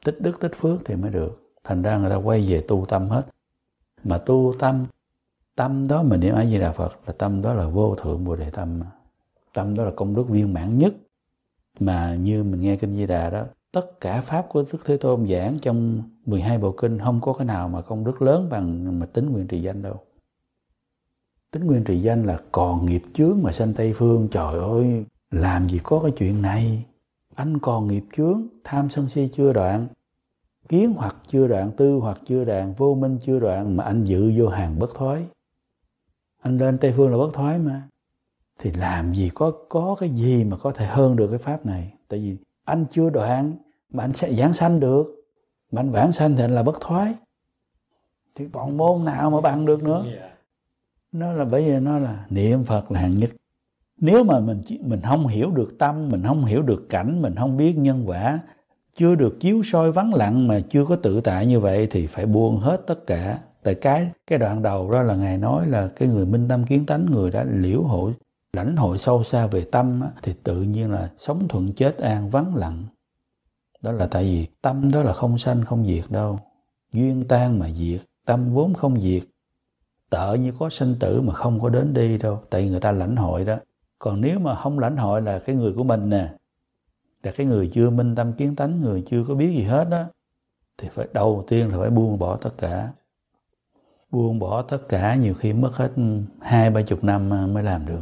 tích đức tích phước thì mới được. Thành ra người ta quay về tu tâm hết. Mà tu tâm, tâm đó mình niệm A Di Đà Phật là tâm đó là vô thượng Bồ Đề tâm. Tâm đó là công đức viên mãn nhất. Mà như mình nghe kinh Di Đà đó, tất cả pháp của Đức Thế Tôn giảng trong mười hai bộ kinh không có cái nào mà công đức lớn bằng mà tính nguyện trì danh đâu. Tính nguyện trì danh là còn nghiệp chướng mà sanh Tây Phương. Trời ơi, làm gì có cái chuyện này. Anh còn nghiệp chướng, tham sân si chưa đoạn, kiến hoặc chưa đoạn, tư hoặc chưa đoạn, vô minh chưa đoạn mà anh dự vô hàng bất thoái. Anh lên Tây Phương là bất thoái mà. Thì làm gì có có cái gì mà có thể hơn được cái pháp này. Tại vì anh chưa đoạn mà anh sẽ giảng sanh được. Mà anh vãng sanh thì anh là bất thoái. Thì bọn môn nào mà bằng được nữa. Nó là bởi vì nó là niệm Phật là hạng nhất. Nếu mà mình mình không hiểu được tâm, mình không hiểu được cảnh, mình không biết nhân quả, chưa được chiếu soi vắng lặng mà chưa có tự tại như vậy thì phải buông hết tất cả. Tại cái cái đoạn đầu đó là Ngài nói là cái người minh tâm kiến tánh, người đã liễu hội, lãnh hội sâu xa về tâm á, thì tự nhiên là sống thuận chết an vắng lặng. Đó là tại vì tâm đó là không sanh không diệt đâu. Duyên tan mà diệt, tâm vốn không diệt. Tợ như có sinh tử mà không có đến đi đâu. Tại vì người ta lãnh hội đó. Còn nếu mà không lãnh hội là cái người của mình nè, là cái người chưa minh tâm kiến tánh, người chưa có biết gì hết đó, thì phải đầu tiên là phải buông bỏ tất cả. Buông bỏ tất cả nhiều khi mất hết hai ba chục năm mới làm được.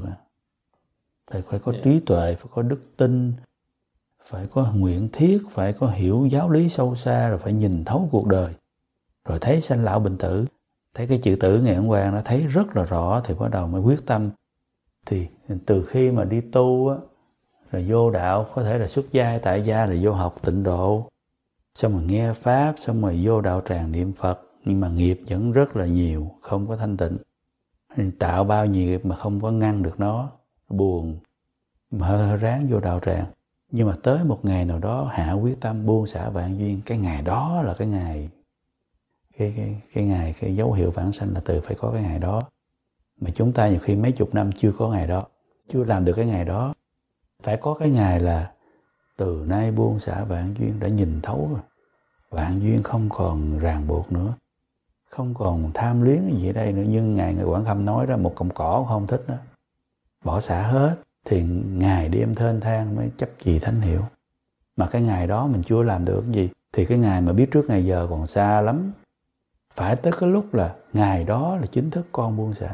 Phải, phải có trí tuệ, phải có đức tin, phải có nguyện thiết, phải có hiểu giáo lý sâu xa, rồi phải nhìn thấu cuộc đời, rồi thấy sanh lão bệnh tử, thấy cái chữ tử ngày hôm qua nó thấy rất là rõ thì bắt đầu mới quyết tâm. Thì từ khi mà đi tu á, rồi vô đạo, có thể là xuất gia tại gia, rồi vô học tịnh độ, xong rồi nghe pháp, xong rồi vô đạo tràng niệm Phật, nhưng mà nghiệp vẫn rất là nhiều, không có thanh tịnh. Tạo bao nhiêu nghiệp mà không có ngăn được nó, buồn, mà hơi ráng vô đạo tràng. Nhưng mà tới một ngày nào đó hạ quyết tâm buông xả vạn duyên, cái ngày đó là cái ngày, cái, cái, cái ngày, cái dấu hiệu vãng sanh là từ phải có cái ngày đó. Mà chúng ta nhiều khi mấy chục năm chưa có ngày đó, chưa làm được cái ngày đó. Phải có cái ngày là từ nay buông xả vạn duyên, đã nhìn thấu rồi. Vạn duyên không còn ràng buộc nữa, không còn tham luyến gì ở đây nữa. Nhưng Ngài Người Quảng Khâm nói đó, một cọng cỏ cũng không thích đó. Bỏ xả hết thì ngày đêm thênh thang mới chấp trì thánh hiệu. Mà cái ngày đó mình chưa làm được cái gì thì cái ngày mà biết trước ngày giờ còn xa lắm. Phải tới cái lúc là ngày đó là chính thức con buông xả.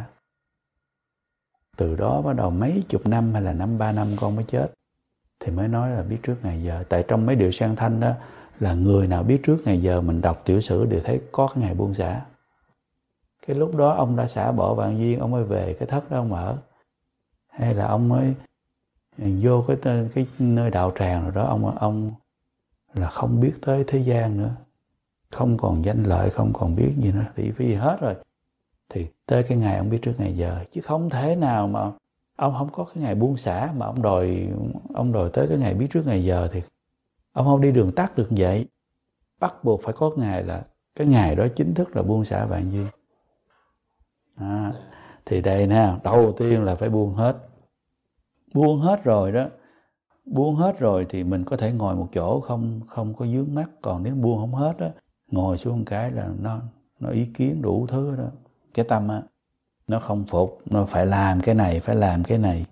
Từ đó bắt đầu mấy chục năm hay là năm ba năm con mới chết thì mới nói là biết trước ngày giờ. Tại trong mấy điệu sang thanh đó là người nào biết trước ngày giờ mình đọc tiểu sử đều thấy có cái ngày buông xả. Cái lúc đó ông đã xả bỏ vạn duyên, ông mới về cái thất đó ông ở. Hay là ông mới vô cái, cái nơi đạo tràng rồi đó, ông ông là không biết tới thế gian nữa, không còn danh lợi, không còn biết gì nữa, thị phi gì hết rồi. Thì tới cái ngày ông biết trước ngày giờ, chứ không thể nào mà ông không có cái ngày buông xả mà ông đòi ông đòi tới cái ngày biết trước ngày giờ thì ông không đi đường tắt được vậy. Bắt buộc phải có ngày là cái ngày đó chính thức là buông xả vạn duyên. À, thì đây nè, đầu tiên là phải buông hết. Buông hết rồi đó, buông hết rồi thì mình có thể ngồi một chỗ không không có vướng mắc. Còn nếu buông không hết đó, ngồi xuống cái là nó nó ý kiến đủ thứ đó. Cái tâm á, nó không phục, nó phải làm cái này, phải làm cái này.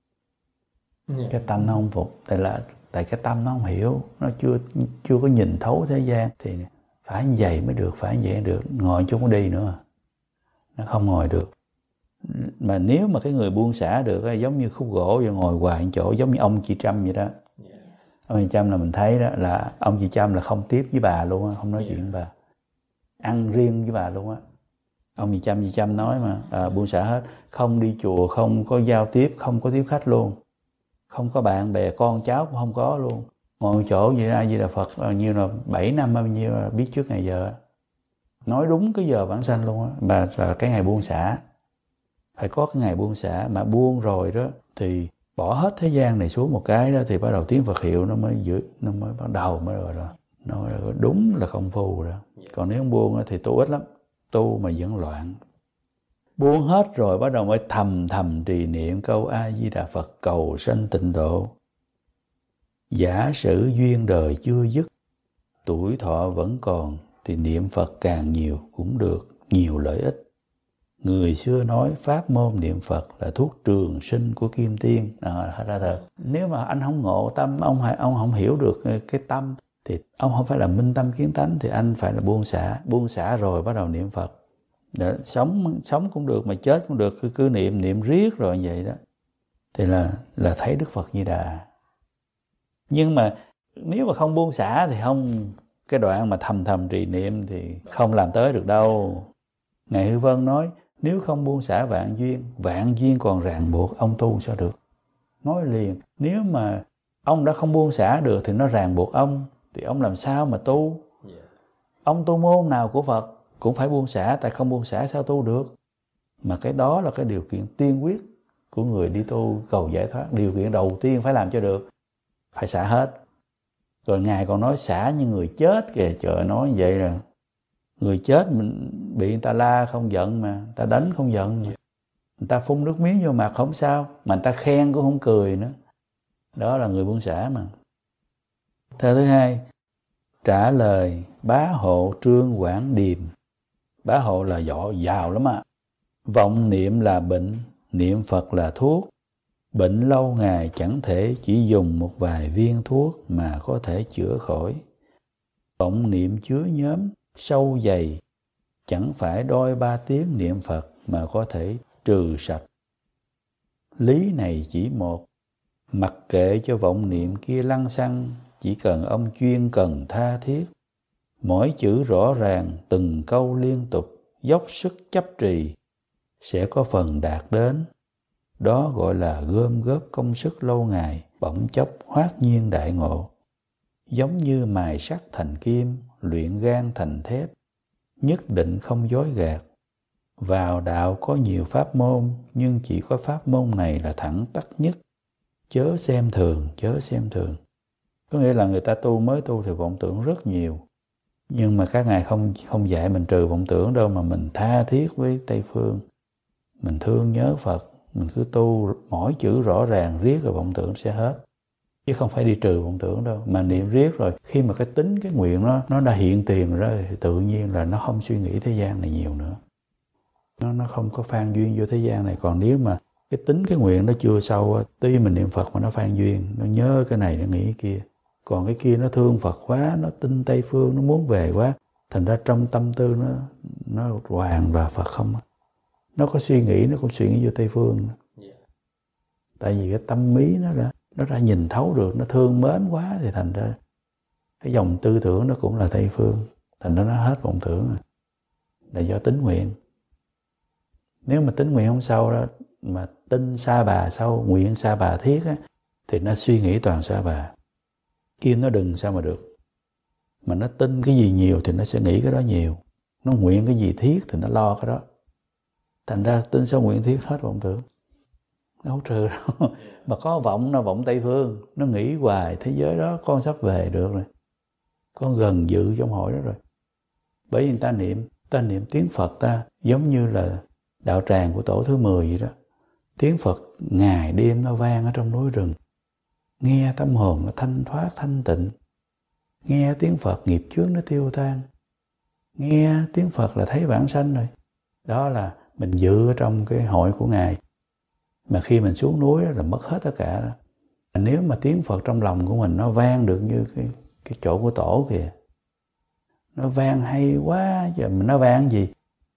Yeah. Cái tâm nó không phục, tại là tại cái tâm nó không hiểu, nó chưa chưa có nhìn thấu thế gian thì phải như vậy mới được, phải như vậy mới được. Ngồi chứ không có đi nữa, nó không ngồi được. Mà nếu mà cái người buông xả được giống như khúc gỗ và ngồi hoài chỗ, giống như ông chị Trâm vậy đó. Yeah. Ông chị Trâm là mình thấy đó là ông chị Trâm là không tiếp với bà luôn á, không nói yeah. chuyện với bà, ăn riêng với bà luôn á. Ông chị Trâm chị Trâm nói mà à, buông xả hết, không đi chùa, không có giao tiếp, không có tiếp khách luôn, không có bạn bè con cháu cũng không có luôn. Ngồi chỗ vậy A Di Đà Phật bao nhiêu là bảy năm bao nhiêu là biết trước ngày giờ, nói đúng cái giờ vãng sanh luôn á. Bà là cái ngày buông xả, phải có cái ngày buông xả. Mà buông rồi đó thì bỏ hết thế gian này xuống một cái đó thì bắt đầu tiếng Phật hiệu nó mới giữ, nó mới bắt đầu mới rồi đó. Nói là đúng là công phu rồi. Còn nếu không buông thì tu ít lắm, tu mà vẫn loạn. Buông hết rồi bắt đầu mới thầm thầm trì niệm câu A Di Đà Phật cầu sanh tịnh độ. Giả sử duyên đời chưa dứt, tuổi thọ vẫn còn thì niệm Phật càng nhiều cũng được nhiều lợi ích. Người xưa nói pháp môn niệm Phật là thuốc trường sinh của kim tiên. À, ra thật. Nếu mà anh không ngộ tâm, ông ông không hiểu được cái tâm thì ông không phải là minh tâm kiến tánh, thì anh phải là buông xả, buông xả rồi bắt đầu niệm Phật. Để sống sống cũng được mà chết cũng được, cứ cứ niệm niệm riết rồi như vậy đó. Thì là là thấy Đức Phật Di Đà. Nhưng mà nếu mà không buông xả thì không, cái đoạn mà thầm thầm trì niệm thì không làm tới được đâu. Ngài Hư Vân nói nếu không buông xả vạn duyên, vạn duyên còn ràng buộc, ông tu sao được. Nói liền, nếu mà ông đã không buông xả được thì nó ràng buộc ông, thì ông làm sao mà tu. Ông tu môn nào của Phật cũng phải buông xả, tại không buông xả sao tu được. Mà cái đó là cái điều kiện tiên quyết của người đi tu cầu giải thoát. Điều kiện đầu tiên phải làm cho được, phải xả hết. Rồi Ngài còn nói xả như người chết kìa. Trời, nói như vậy là người chết mình bị người ta la không giận, mà người ta đánh không giận, người ta phun nước miếng vô mặt không sao, mà người ta khen cũng không cười nữa. Đó là người buông xả mà. Thơ thứ hai, trả lời bá hộ Trương Quảng Điềm. Bá hộ là giỏi giàu lắm ạ. Vọng niệm là bệnh, niệm Phật là thuốc. Bệnh lâu ngày chẳng thể chỉ dùng một vài viên thuốc mà có thể chữa khỏi. Vọng niệm chứa nhóm sâu dày, chẳng phải đôi ba tiếng niệm Phật mà có thể trừ sạch. Lý này chỉ một, mặc kệ cho vọng niệm kia lăng xăng, chỉ cần ông chuyên cần tha thiết. Mỗi chữ rõ ràng, từng câu liên tục, dốc sức chấp trì, sẽ có phần đạt đến. Đó gọi là gom góp công sức lâu ngày, bỗng chốc hoát nhiên đại ngộ. Giống như mài sắt thành kim, luyện gan thành thép, nhất định không dối gạt. Vào đạo có nhiều pháp môn, nhưng chỉ có pháp môn này là thẳng tắc nhất. Chớ xem thường, chớ xem thường. Có nghĩa là người ta tu mới tu thì vọng tưởng rất nhiều. Nhưng mà các ngài không không dạy mình trừ vọng tưởng đâu, mà mình tha thiết với Tây Phương. Mình thương nhớ Phật, mình cứ tu mỗi chữ rõ ràng riết rồi vọng tưởng sẽ hết. Chứ không phải đi trừ vọng tưởng đâu, mà niệm riết rồi khi mà cái tính cái nguyện nó nó đã hiện tiền rồi thì tự nhiên là nó không suy nghĩ thế gian này nhiều nữa. Nó nó không có phan duyên vô thế gian này. Còn nếu mà cái tính cái nguyện nó chưa sâu, tuy mình niệm Phật mà nó phan duyên, nó nhớ cái này nó nghĩ cái kia. Còn cái kia nó thương Phật quá, nó tin Tây Phương, nó muốn về quá, thành ra trong tâm tư nó nó hoàn vào Phật không. Nó có suy nghĩ, nó cũng suy nghĩ vô Tây Phương. Yeah. Tại vì cái tâm mí nó đã nó đã nhìn thấu được, nó thương mến quá thì thành ra cái dòng tư tưởng nó cũng là Tây Phương, thành ra nó hết vọng tưởng là do tính nguyện. Nếu mà tính nguyện không sâu đó, mà tin Sa Bà sâu, nguyện Sa Bà thiết á, thì nó suy nghĩ toàn Sa Bà. Kia nó đừng sao mà được. Mà nó tin cái gì nhiều thì nó sẽ nghĩ cái đó nhiều. Nó nguyện cái gì thiết thì nó lo cái đó. Thành ra tin sâu nguyện thiết hết vọng tưởng. Nó không trừ đâu. Mà có vọng, nó vọng Tây Phương. Nó nghĩ hoài thế giới đó con sắp về được rồi. Con gần dự trong hội đó rồi. Bởi vì người ta niệm, ta niệm tiếng Phật ta giống như là đạo tràng của tổ thứ mười vậy đó. Tiếng Phật ngày đêm nó vang ở trong núi rừng. Nghe tâm hồn nó thanh thoát thanh tịnh. Nghe tiếng Phật nghiệp chướng nó tiêu tan. Nghe tiếng Phật là thấy vãng sanh rồi. Đó là mình dự ở trong cái hội của Ngài. Mà khi mình xuống núi đó là mất hết tất cả đó. Nếu mà tiếng Phật trong lòng của mình nó vang được như cái, cái chỗ của tổ kìa. Nó vang hay quá, giờ mình nó vang gì?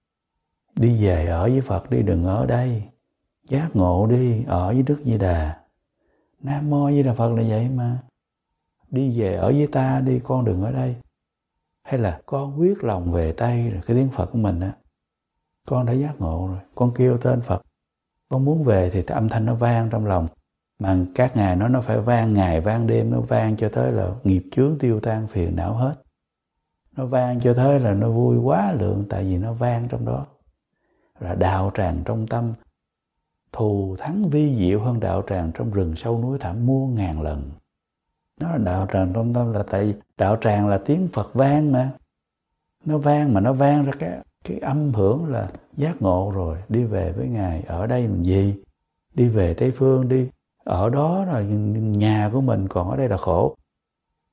Đi về ở với Phật đi, đừng ở đây. Giác ngộ đi, ở với Đức Di Đà. Nam Mô Di Đà Phật là vậy mà. Đi về ở với ta đi, con đừng ở đây. Hay là con quyết lòng về Tây rồi, cái tiếng Phật của mình á. Con đã giác ngộ rồi, con kêu tên Phật. Con muốn về thì âm thanh nó vang trong lòng. Mà các ngài nói nó phải vang ngày vang đêm, nó vang cho tới là nghiệp chướng tiêu tan, phiền não hết. Nó vang cho tới là nó vui quá lượng, tại vì nó vang trong đó. Là đạo tràng trong tâm, thù thắng vi diệu hơn đạo tràng trong rừng sâu núi thẳm muôn ngàn lần. Nó là đạo tràng trong tâm là tại vì đạo tràng là tiếng Phật vang mà. Nó vang mà nó vang ra cái, cái âm hưởng là giác ngộ rồi, đi về với Ngài. Ở đây làm gì? Đi về Tây Phương đi. Ở đó là nhà của mình, còn ở đây là khổ.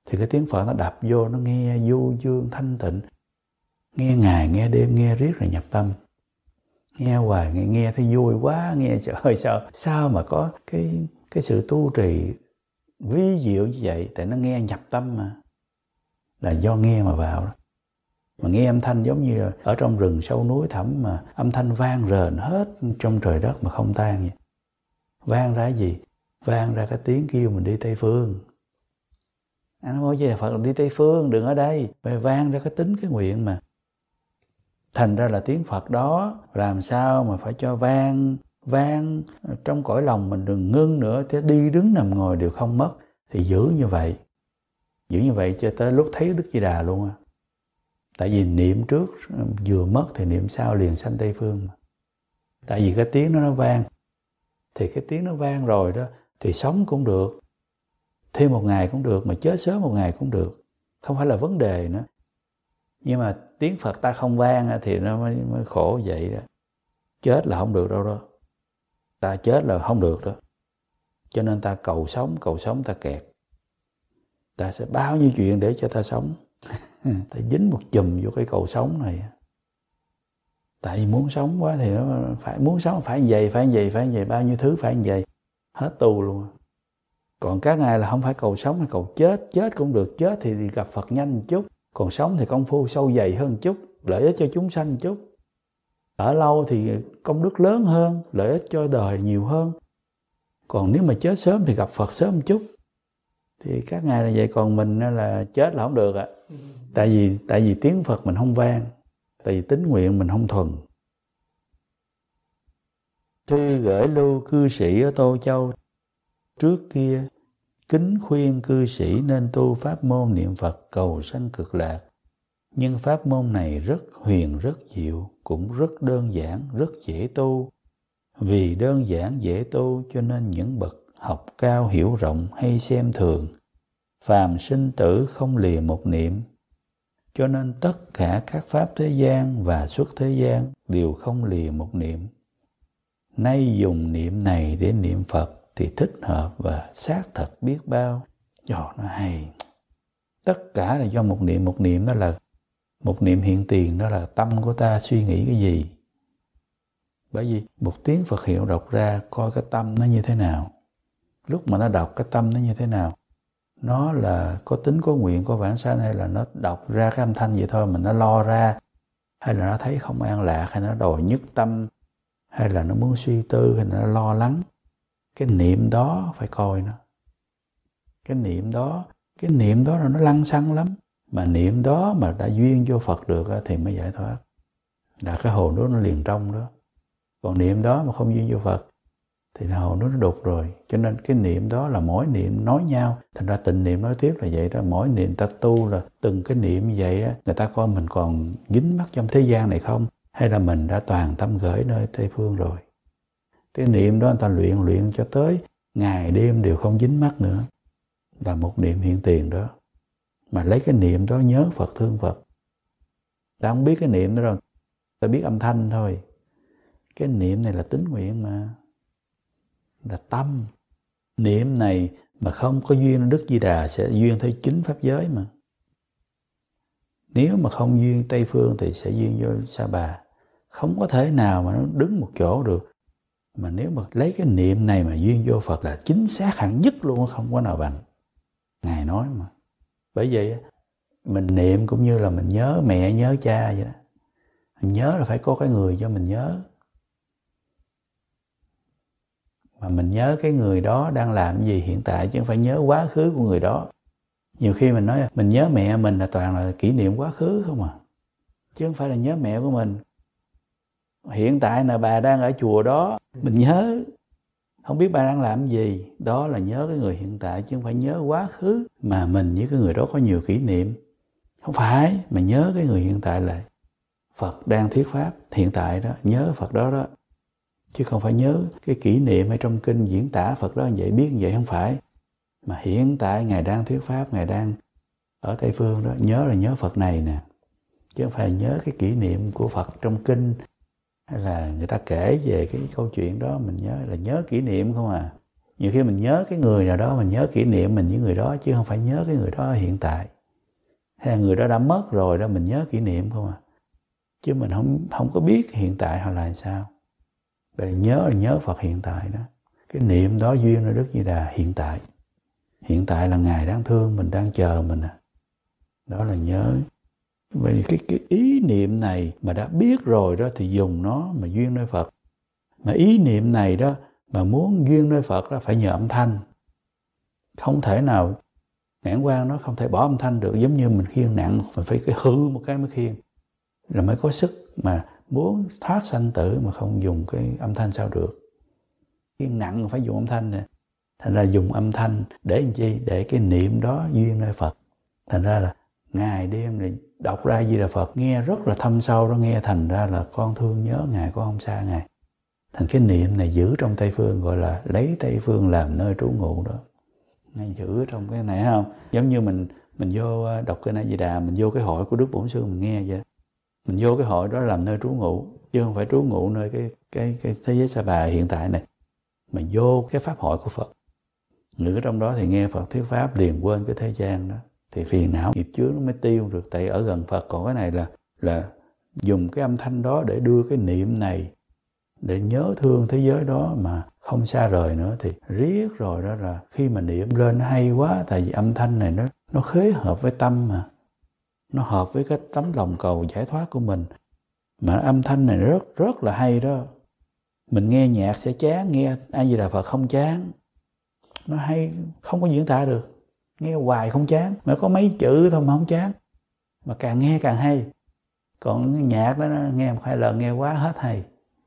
thì cái tiếng Phật nó đập vô, nó nghe du dương thanh tịnh, nghe ngày nghe đêm, nghe riết rồi nhập tâm. Nghe hoài nghe, nghe thấy vui quá, nghe trời ơi sao sao mà có cái cái sự tu trì vi diệu như vậy, tại nó nghe nhập tâm mà, là do nghe mà vào đó. Mà nghe âm thanh giống như là ở trong rừng sâu núi thẳm mà âm thanh vang rền hết trong trời đất mà không tan vậy. Vang ra gì? Vang ra cái tiếng kêu mình đi Tây Phương. Anh nói với Phật là đi Tây Phương, đừng ở đây. Phải vang ra cái tính cái nguyện mà. Thành ra là tiếng Phật đó làm sao mà phải cho vang, vang trong cõi lòng mình, đừng ngưng nữa, thế đi đứng nằm ngồi đều không mất. Thì giữ như vậy, giữ như vậy cho tới lúc thấy Đức Di Đà luôn á. Tại vì niệm trước vừa mất thì niệm sau liền sanh Tây Phương mà. Tại vì cái tiếng đó nó vang, thì cái tiếng nó vang rồi đó, thì sống cũng được, thêm một ngày cũng được, mà chết sớm một ngày cũng được, không phải là vấn đề nữa. Nhưng mà tiếng Phật ta không vang thì nó mới, mới khổ vậy đó. Chết là không được đâu đó. Ta chết là không được đó. Cho nên ta cầu sống, cầu sống ta kẹt. Ta sẽ bao nhiêu chuyện để cho ta sống. Ta dính một chùm vô cái cầu sống này. Tại vì muốn sống quá thì nó phải, muốn sống phải như vậy, phải như vậy, phải như vậy, bao nhiêu thứ phải như vậy. Hết tu luôn. Còn các ngài là không phải cầu sống hay cầu chết. Chết cũng được, chết thì gặp Phật nhanh một chút. Còn sống thì công phu sâu dày hơn một chút, lợi ích cho chúng sanh một chút. Ở lâu thì công đức lớn hơn, lợi ích cho đời nhiều hơn. Còn nếu mà chết sớm thì gặp Phật sớm một chút. Thì các ngài là vậy, còn mình là chết là không được ạ. À. Tại vì tại vì tiếng Phật mình không vang, tại vì tín nguyện mình không thuần. Thư gửi lưu cư sĩ ở Tô Châu trước kia, kính khuyên cư sĩ nên tu pháp môn niệm Phật cầu sanh cực lạc. Nhưng pháp môn này rất huyền, rất diệu, cũng rất đơn giản, rất dễ tu. Vì đơn giản dễ tu cho nên những bậc học cao hiểu rộng hay xem thường. Phàm sinh tử không lìa một niệm. Cho nên tất cả các pháp thế gian và xuất thế gian đều không lìa một niệm. Nay dùng niệm này để niệm Phật thì thích hợp và xác thật biết bao. Trời, nó hay. Tất cả là do một niệm, một niệm đó là một niệm hiện tiền, đó là tâm của ta suy nghĩ cái gì. Bởi vì một tiếng Phật hiệu đọc ra, coi cái tâm nó như thế nào. Lúc mà nó đọc cái tâm nó như thế nào. Nó là có tính, có nguyện, có vãng sanh, hay là nó đọc ra cái âm thanh vậy thôi mà nó lo ra, hay là nó thấy không an lạc, hay nó đòi nhất tâm, hay là nó muốn suy tư, hay là nó lo lắng. Cái niệm đó phải coi nó. Cái niệm đó, cái niệm đó là nó lăng xăng lắm. Mà niệm đó mà đã duyên vô Phật được thì mới giải thoát. Là cái hồ nước nó liền trong đó. Còn niệm đó mà không duyên vô Phật thì là hồ nước nó đục rồi. Cho nên cái niệm đó là mỗi niệm nói nhau. Thành ra tịnh niệm nói tiếp là vậy đó. Mỗi niệm ta tu là từng cái niệm như vậy á, người ta coi mình còn dính mắc trong thế gian này không, hay là mình đã toàn tâm gửi nơi Tây Phương rồi. Cái niệm đó người ta luyện luyện cho tới ngày đêm đều không dính mắc nữa. Là một niệm hiện tiền đó. Mà lấy cái niệm đó nhớ Phật, thương Phật. Ta không biết cái niệm đó rồi, ta biết âm thanh thôi. Cái niệm này là tín nguyện mà. Là tâm. Niệm này mà không có duyên Đức Di Đà sẽ duyên theo chính pháp giới mà. Nếu mà không duyên Tây Phương thì sẽ duyên vô Sa Bà. Không có thể nào mà nó đứng một chỗ được. Mà nếu mà lấy cái niệm này mà duyên vô Phật là chính xác hẳn nhất luôn, không có nào bằng. Ngài nói mà. Bởi vậy mình niệm cũng như là mình nhớ mẹ, nhớ cha vậy đó. Mình nhớ là phải có cái người cho mình nhớ. Mà mình nhớ cái người đó đang làm gì hiện tại, chứ không phải nhớ quá khứ của người đó. Nhiều khi mình nói mình nhớ mẹ mình là toàn là kỷ niệm quá khứ không à. Chứ không phải là nhớ mẹ của mình. Hiện tại là bà đang ở chùa đó, mình nhớ. Không biết bà đang làm gì. Đó là nhớ cái người hiện tại, chứ không phải nhớ quá khứ. Mà mình với cái người đó có nhiều kỷ niệm. Không phải, mà nhớ cái người hiện tại là Phật đang thuyết pháp hiện tại đó, nhớ Phật đó đó. Chứ không phải nhớ cái kỷ niệm hay trong kinh diễn tả Phật đó như vậy, biết như vậy không phải. Mà hiện tại Ngài đang thuyết pháp, Ngài đang ở Tây Phương đó, nhớ là nhớ Phật này nè. Chứ không phải nhớ cái kỷ niệm của Phật trong kinh, hay là người ta kể về cái câu chuyện đó, mình nhớ là nhớ kỷ niệm không à. Nhiều khi mình nhớ cái người nào đó, mình nhớ kỷ niệm mình với người đó, chứ không phải nhớ cái người đó hiện tại. Hay là người đó đã mất rồi đó, mình nhớ kỷ niệm không à. Chứ mình không không có biết hiện tại họ là sao. Vậy nhớ là nhớ Phật hiện tại đó. Cái niệm đó duyên ở Đức Di Đà hiện tại. Hiện tại là Ngài đang thương mình, đang chờ mình à. Đó là nhớ. Vậy cái, cái ý niệm này mà đã biết rồi đó thì dùng nó mà duyên nơi Phật. Mà ý niệm này đó mà muốn duyên nơi Phật đó phải nhờ âm thanh. Không thể nào, Ngạn Quang nó không thể bỏ âm thanh được. Giống như mình khiêng nặng, mình phải cái hư một cái mới khiêng, rồi mới có sức. Mà muốn thoát sanh tử mà không dùng cái âm thanh sao được. Khiêng nặng phải dùng âm thanh nè. Thành ra dùng âm thanh để làm chi? Để cái niệm đó duyên nơi Phật. Thành ra là ngày đêm này đọc ra Di Đà Phật nghe rất là thâm sâu đó, nghe thành ra là con thương nhớ Ngài, con không xa Ngài. Thành cái niệm này giữ trong Tây Phương, gọi là lấy Tây Phương làm nơi trú ngụ đó. Ngay giữ trong cái này không? Giống như mình mình vô đọc kinh A Di Đà, mình vô cái hội của Đức Bổn Sư mình nghe vậy. Mình vô cái hội đó làm nơi trú ngụ, chứ không phải trú ngụ nơi cái cái cái thế giới Sa Bà hiện tại này. Mà vô cái pháp hội của Phật. Ngữ trong đó thì nghe Phật thuyết pháp liền quên cái thế gian đó. Thì phiền não nghiệp chướng nó mới tiêu được, tại ở gần Phật. Còn cái này là là dùng cái âm thanh đó để đưa cái niệm này để nhớ thương thế giới đó mà không xa rời nữa. Thì riết rồi đó là khi mà niệm lên hay quá, tại vì âm thanh này nó nó khế hợp với tâm mà, nó hợp với cái tấm lòng cầu giải thoát của mình. Mà âm thanh này rất rất là hay đó. Mình nghe nhạc sẽ chán, nghe A Di Đà Phật không chán. Nó hay không có diễn tả được. Nghe hoài không chán, mà có mấy chữ thôi mà không chán. Mà càng nghe càng hay. Còn nhạc đó nghe một hai lần nghe quá hết hay.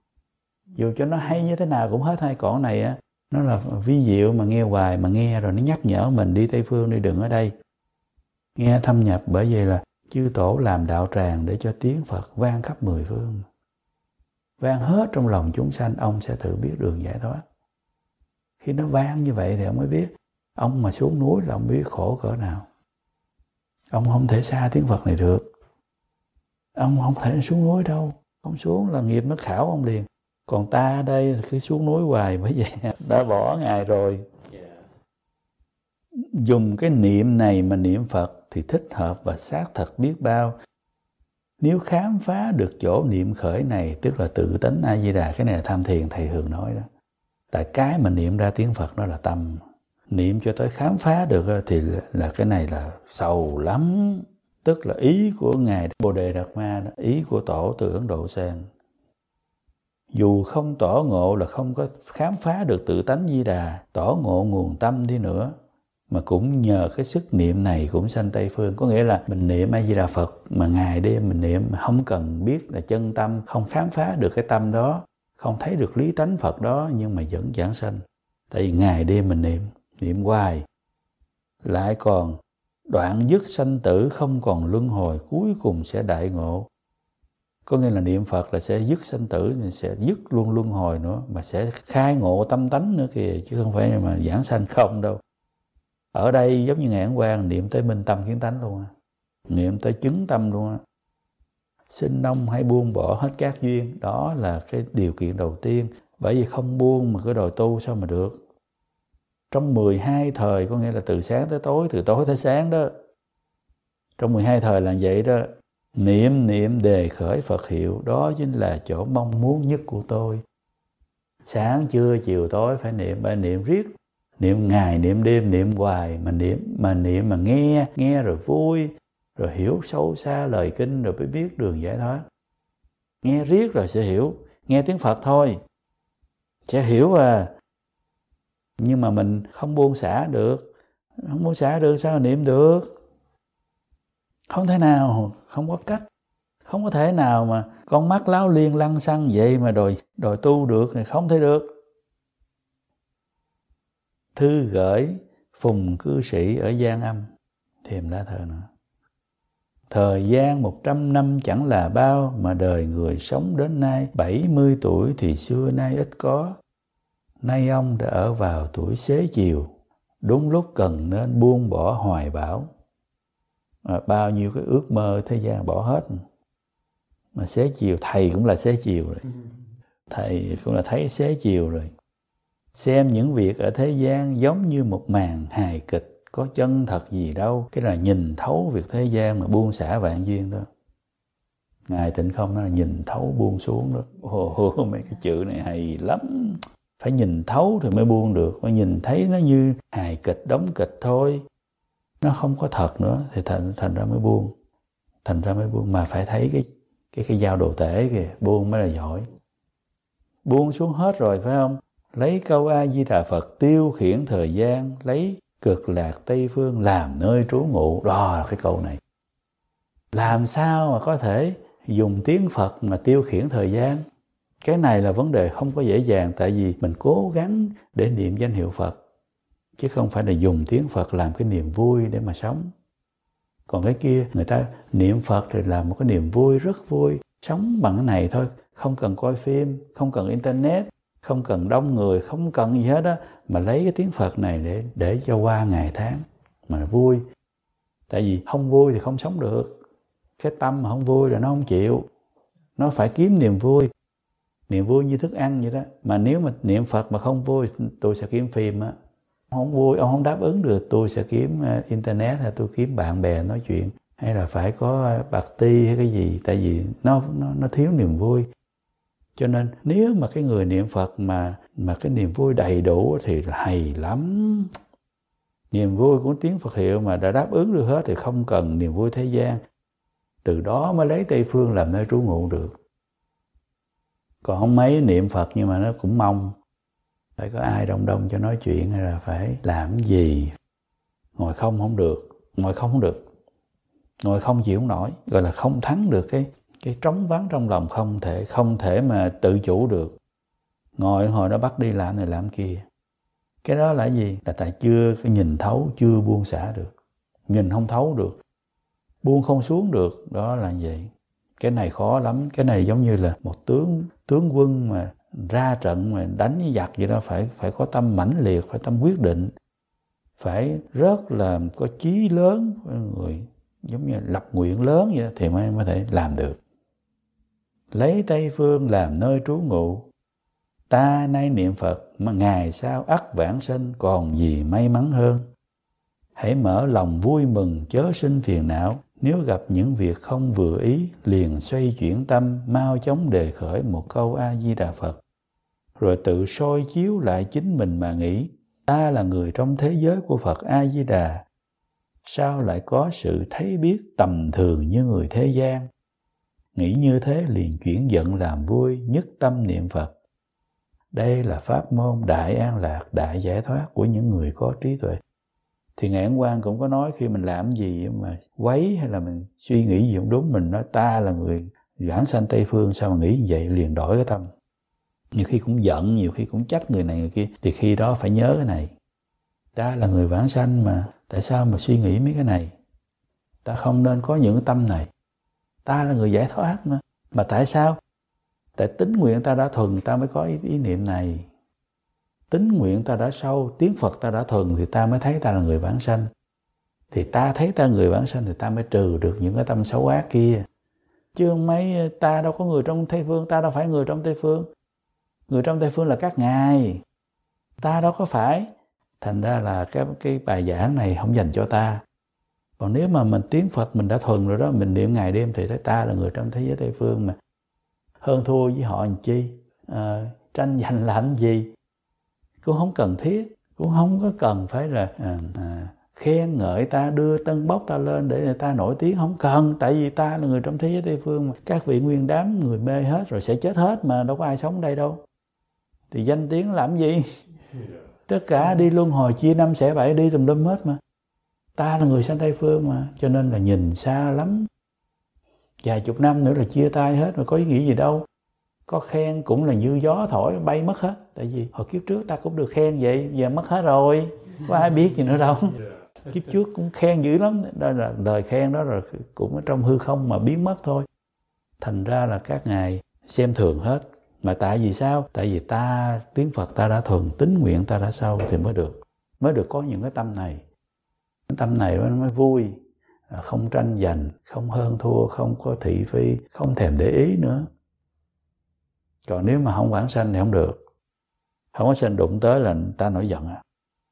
Dù cho nó hay như thế nào cũng hết hay. Còn này á, nó là vi diệu mà nghe hoài, mà nghe rồi nó nhắc nhở mình đi Tây Phương đi, đừng ở đây. Nghe thâm nhập, bởi vì là chư tổ làm đạo tràng để cho tiếng Phật vang khắp mười phương. Vang hết trong lòng chúng sanh, ông sẽ tự biết đường giải thoát. Khi nó vang như vậy thì ông mới biết. Ông mà xuống núi là ông biết khổ cỡ nào. Ông không thể xa tiếng Phật này được. Ông không thể xuống núi đâu. Ông xuống là nghiệp nó khảo ông liền. Còn ta đây cứ xuống núi hoài, bởi vậy đã bỏ Ngài rồi. Yeah. Dùng cái niệm này mà niệm Phật thì thích hợp và xác thật biết bao. Nếu khám phá được chỗ niệm khởi này, tức là tự tánh A Di Đà, cái này là tham thiền thầy thường nói đó. Tại cái mà niệm ra tiếng Phật đó là tâm. Niệm cho tới khám phá được thì là cái này là sâu lắm. Tức là ý của Ngài Bồ Đề Đạt Ma, ý của tổ từ Ấn Độ sang. Dù không tỏ ngộ là không có khám phá được tự tánh Di Đà, tỏ ngộ nguồn tâm đi nữa, mà cũng nhờ cái sức niệm này cũng sanh Tây Phương. Có nghĩa là mình niệm A Di Đà Phật mà ngày đêm mình niệm mà không cần biết là chân tâm, không khám phá được cái tâm đó, không thấy được lý tánh Phật đó, nhưng mà vẫn giảng sanh. Tại vì ngày đêm mình niệm, niệm hoài, lại còn đoạn dứt sanh tử, không còn luân hồi, cuối cùng sẽ đại ngộ. Có nghĩa là niệm Phật là sẽ dứt sanh tử, sẽ dứt luôn luân hồi nữa, mà sẽ khai ngộ tâm tánh nữa kìa, chứ không phải mà giảng sanh không đâu. Ở đây giống như Ngài Ấn Quang niệm tới minh tâm kiến tánh luôn á, niệm tới chứng tâm luôn á. Sinh nông hay buông bỏ hết các duyên, đó là cái điều kiện đầu tiên. Bởi vì không buông mà cứ đòi tu sao mà được. Trong mười hai thời, có nghĩa là từ sáng tới tối, từ tối tới sáng đó. Trong mười hai thời là vậy đó. Niệm niệm đề khởi Phật hiệu, đó chính là chỗ mong muốn nhất của tôi. Sáng trưa chiều tối phải niệm, phải niệm riết, niệm ngày niệm đêm niệm hoài, mà niệm mà niệm mà nghe, nghe rồi vui, rồi hiểu sâu xa lời kinh rồi mới biết đường giải thoát. Nghe riết rồi sẽ hiểu, nghe tiếng Phật thôi sẽ hiểu à. Nhưng mà mình không buông xả được, không buông xả được sao mà niệm được? Không thể nào, không có cách, không có thể nào mà con mắt láo liên lăng xăng vậy mà đòi đòi tu được thì không thể được. Thư gửi Phùng cư sĩ ở Giang Âm, thêm lá thơ nữa. Thời gian một trăm năm chẳng là bao, mà đời người sống đến nay bảy mươi tuổi thì xưa nay ít có. Nay ông đã ở vào tuổi xế chiều, đúng lúc cần nên buông bỏ hoài bão. À, bao nhiêu cái ước mơ thế gian bỏ hết. Mà xế chiều, thầy cũng là xế chiều rồi. Thầy cũng là thấy xế chiều rồi. Xem những việc ở thế gian giống như một màn hài kịch, có chân thật gì đâu. Cái là nhìn thấu việc thế gian mà buông xả vạn duyên đó. Ngài Tịnh Không nói là nhìn thấu buông xuống đó. Ồ, oh, mấy cái chữ này hay lắm. Phải nhìn thấu thì mới buông được. Phải nhìn thấy nó như hài kịch, đóng kịch thôi. Nó không có thật nữa thì thành, thành ra mới buông. Thành ra mới buông. Mà phải thấy cái, cái, cái dao đồ tể kìa, buông mới là giỏi. Buông xuống hết rồi phải không? Lấy câu A Di Đà Phật tiêu khiển thời gian, lấy cực lạc Tây Phương làm nơi trú ngụ. Đó là cái câu này. Làm sao mà có thể dùng tiếng Phật mà tiêu khiển thời gian? Cái này là vấn đề không có dễ dàng, tại vì mình cố gắng để niệm danh hiệu Phật, chứ không phải là dùng tiếng Phật làm cái niềm vui để mà sống. Còn cái kia, người ta niệm Phật thì là một cái niềm vui, rất vui. Sống bằng cái này thôi, không cần coi phim, không cần internet, không cần đông người, không cần gì hết á, mà lấy cái tiếng Phật này để để cho qua ngày tháng mà vui. Tại vì không vui thì không sống được. Cái tâm mà không vui là nó không chịu. Nó phải kiếm niềm vui. Niềm vui như thức ăn vậy đó. Mà nếu mà niệm Phật mà không vui, tôi sẽ kiếm phim á. Không vui, ông không đáp ứng được, tôi sẽ kiếm internet hay tôi kiếm bạn bè nói chuyện. Hay là phải có bạc ti hay cái gì. Tại vì nó, nó, nó thiếu niềm vui. Cho nên nếu mà cái người niệm Phật mà, mà cái niềm vui đầy đủ thì hay lắm. Niềm vui của tiếng Phật hiệu mà đã đáp ứng được hết thì không cần niềm vui thế gian. Từ đó mới lấy Tây Phương làm nơi trú ngụ được. Còn không mấy niệm Phật nhưng mà nó cũng mong phải có ai đông đông cho nói chuyện, hay là phải làm gì. Ngồi không không được, ngồi không không được. Ngồi không chịu không nổi, gọi là không thắng được cái cái trống vắng trong lòng, không thể không thể mà tự chủ được. Ngồi hồi đó bắt đi làm này làm kia. Cái đó là gì? Là tại chưa nhìn thấu, chưa buông xả được. Nhìn không thấu được, buông không xuống được, đó là vậy. Cái này khó lắm, cái này giống như là một tướng tướng quân mà ra trận mà đánh với giặc vậy đó, phải phải có tâm mãnh liệt, phải tâm quyết định, phải rất là có chí lớn, người giống như lập nguyện lớn vậy đó, thì mới có thể làm được. Lấy Tây Phương làm nơi trú ngụ, ta nay niệm Phật mà ngày sau ắt vãng sinh, còn gì may mắn hơn. Hãy mở lòng vui mừng, chớ sinh phiền não. Nếu gặp những việc không vừa ý, liền xoay chuyển tâm, mau chóng đề khởi một câu A Di Đà Phật, rồi tự soi chiếu lại chính mình mà nghĩ, ta là người trong thế giới của Phật A Di Đà, sao lại có sự thấy biết tầm thường như người thế gian. Nghĩ như thế liền chuyển giận làm vui, nhất tâm niệm Phật. Đây là pháp môn đại an lạc, đại giải thoát của những người có trí tuệ. Thì Ngài Ấn Quang cũng có nói, khi mình làm gì mà quấy hay là mình suy nghĩ gì không đúng, mình nói ta là người vãng sanh Tây Phương, sao mà nghĩ như vậy, liền đổi cái tâm. Nhiều khi cũng giận, nhiều khi cũng trách người này người kia, thì khi đó phải nhớ cái này. Ta là người vãng sanh mà, tại sao mà suy nghĩ mấy cái này? Ta không nên có những cái tâm này. Ta là người giải thoát mà. Mà tại sao? Tại tính nguyện ta đã thuần, ta mới có ý, ý niệm này. Tính nguyện ta đã sâu, tiếng Phật ta đã thuần, thì ta mới thấy ta là người vãng sanh. Thì ta thấy ta người vãng sanh thì ta mới trừ được những cái tâm xấu ác kia. Chứ không mấy ta đâu có người trong Tây Phương, ta đâu phải người trong Tây Phương. Người trong Tây Phương là các ngài, ta đâu có phải. Thành ra là cái, cái bài giảng này không dành cho ta. Còn nếu mà mình tiếng Phật mình đã thuần rồi đó, mình niệm ngày đêm thì thấy ta là người trong thế giới Tây Phương mà. Hơn thua với họ làm chi, à, tranh giành làm gì, cũng không cần thiết, cũng không có cần phải là à, à, khen ngợi ta, đưa tân bốc ta lên để người ta nổi tiếng, không cần. Tại vì ta là người trong thế giới Tây Phương mà. Các vị nguyên đám người mê hết rồi sẽ chết hết mà, đâu có ai sống đây đâu. Thì danh tiếng làm gì? Tất cả đi luân hồi chia năm xẻ bảy, đi tùm lum hết mà. Ta là người sanh Tây Phương mà, cho nên là nhìn xa lắm. Vài chục năm nữa là chia tay hết rồi, có ý nghĩa gì đâu. Có khen cũng là như gió thổi bay mất hết. Tại vì hồi kiếp trước ta cũng được khen vậy, giờ mất hết rồi, có ai biết gì nữa đâu. Kiếp trước cũng khen dữ lắm, đó là lời khen đó rồi cũng ở trong hư không mà biến mất thôi. Thành ra là các ngài xem thường hết. Mà tại vì sao? Tại vì ta, tiếng Phật ta đã thuần, tính nguyện ta đã sâu thì mới được. Mới được có những cái tâm này. Cái tâm này nó mới vui, không tranh giành, không hơn thua, không có thị phi, không thèm để ý nữa. Còn nếu mà không vãng sanh thì không được. Không có sanh đụng tới là người ta nổi giận à.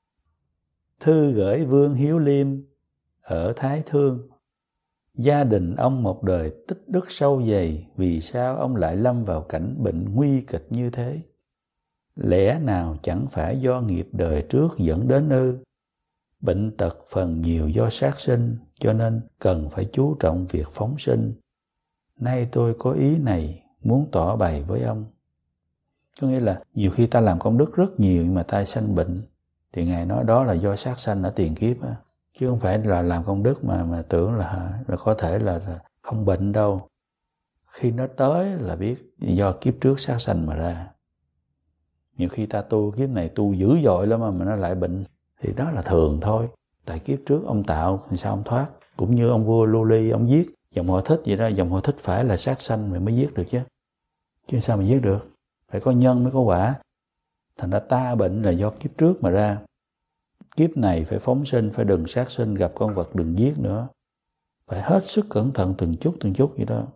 Thư gửi Vương Hiếu Liêm ở Thái Thương. Gia đình ông một đời tích đức sâu dày, vì sao ông lại lâm vào cảnh bệnh nguy kịch như thế? Lẽ nào chẳng phải do nghiệp đời trước dẫn đến ư? Bệnh tật phần nhiều do sát sinh, cho nên cần phải chú trọng việc phóng sinh. Nay tôi có ý này muốn tỏ bày với ông. Có nghĩa là nhiều khi ta làm công đức rất nhiều nhưng mà ta sanh bệnh, thì Ngài nói đó là do sát sanh ở tiền kiếp á. Chứ không phải là làm công đức mà mà tưởng là, là có thể là, là không bệnh đâu. Khi nó tới là biết do kiếp trước sát sanh mà ra. Nhiều khi ta tu kiếp này tu dữ dội lắm mà, mà nó lại bệnh, thì đó là thường thôi. Tại kiếp trước ông tạo thì sao ông thoát. Cũng như ông vua Lưu Ly, ông giết dòng họ Thích vậy đó. Dòng họ Thích phải là sát sanh rồi mới giết được chứ. Chứ sao mà giết được? Phải có nhân mới có quả. Thành ra ta bệnh là do kiếp trước mà ra. Kiếp này phải phóng sinh, phải đừng sát sinh, gặp con vật đừng giết nữa. Phải hết sức cẩn thận từng chút từng chút vậy đó.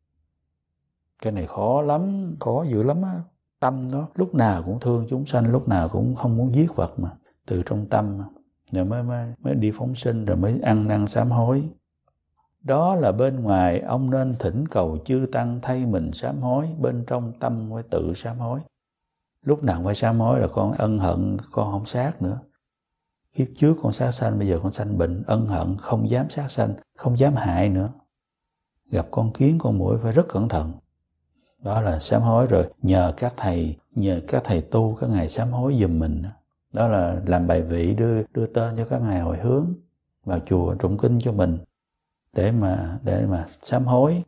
Cái này khó lắm, khó dữ lắm á. Tâm nó lúc nào cũng thương chúng sanh, lúc nào cũng không muốn giết vật mà. Từ trong tâm rồi mới, mới, mới đi phóng sinh, rồi mới ăn năn sám hối. Đó là bên ngoài ông nên thỉnh cầu chư tăng thay mình sám hối, bên trong tâm phải tự sám hối. Lúc nào phải sám hối là con ân hận, con không sát nữa. Kiếp trước con sát sanh, bây giờ con sanh bệnh, ân hận, không dám sát sanh, không dám hại nữa. Gặp con kiến, con muỗi phải rất cẩn thận. Đó là sám hối rồi, nhờ các thầy, nhờ các thầy tu, các ngài sám hối giùm mình. Đó là làm bài vị đưa, đưa tên cho các ngài hồi hướng vào chùa tụng kinh cho mình, để mà, để mà sám hối.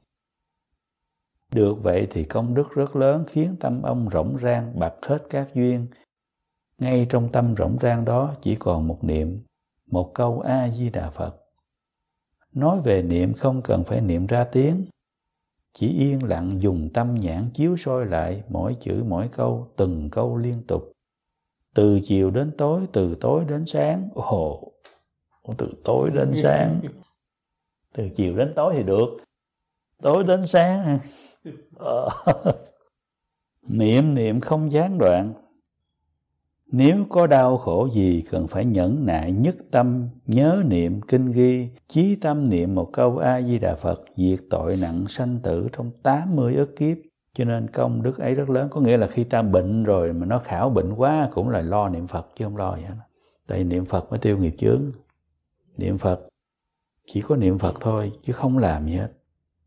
Được vậy thì công đức rất lớn, khiến tâm ông rỗng rang, bạc hết các duyên. Ngay trong tâm rỗng rang đó chỉ còn một niệm, một câu A-di-đà Phật. Nói về niệm không cần phải niệm ra tiếng, chỉ yên lặng dùng tâm nhãn chiếu soi lại mỗi chữ mỗi câu, từng câu liên tục. Từ chiều đến tối, từ tối đến sáng. Ồ, từ tối đến sáng. Từ chiều đến tối thì được, tối đến sáng. Ờ. Niệm niệm không gián đoạn. Nếu có đau khổ gì cần phải nhẫn nại nhất tâm, nhớ niệm kinh ghi, chí tâm niệm một câu A-di-đà Phật, diệt tội nặng sanh tử trong tám mươi ức kiếp. Cho nên công đức ấy rất lớn. Có nghĩa là khi ta bệnh rồi mà nó khảo bệnh quá cũng là lo niệm Phật chứ không lo vậy. Tại niệm Phật mới tiêu nghiệp chướng. Niệm Phật, chỉ có niệm Phật thôi chứ không làm gì hết.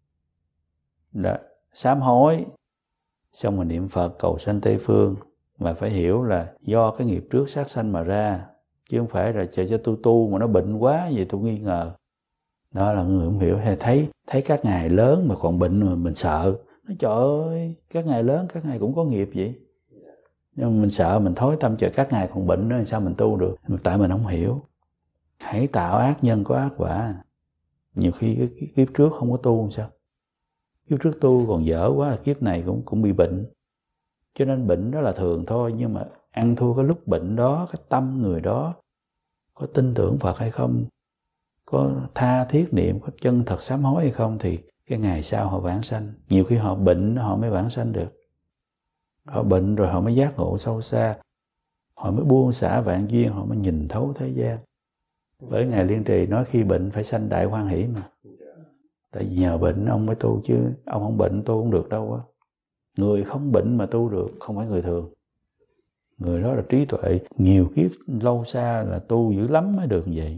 Đó, sám hối, xong rồi niệm Phật cầu sanh Tây Phương. Mà phải hiểu là do cái nghiệp trước sát sanh mà ra, chứ không phải là chờ cho tu tu mà nó bệnh quá vậy tôi nghi ngờ. Đó là người không hiểu. Hay thấy thấy các ngài lớn mà còn bệnh mà mình sợ. Nói trời ơi, các ngài lớn, các ngài cũng có nghiệp vậy. Nhưng mà mình sợ, mình thối tâm chờ các ngài còn bệnh nữa, sao mình tu được? Tại mình không hiểu. Hãy tạo ác nhân có ác quả. Nhiều khi cái kiếp trước không có tu sao? Kiếp trước tu còn dở quá, kiếp này cũng cũng bị bệnh. Cho nên bệnh đó là thường thôi, nhưng mà ăn thua cái lúc bệnh đó, cái tâm người đó có tin tưởng Phật hay không, có tha thiết niệm, có chân thật sám hối hay không, thì cái ngày sau họ vãng sanh. Nhiều khi họ bệnh họ mới vãng sanh được. Họ bệnh rồi họ mới giác ngộ sâu xa, họ mới buông xả vạn duyên, họ mới nhìn thấu thế gian. Bởi Ngài Liên Trì nói khi bệnh phải sanh đại hoan hỷ mà. Tại vì nhờ bệnh ông mới tu, chứ ông không bệnh tu không được đâu á. Người không bệnh mà tu được không phải người thường. Người đó là trí tuệ, nhiều kiếp lâu xa là tu dữ lắm mới được như vậy.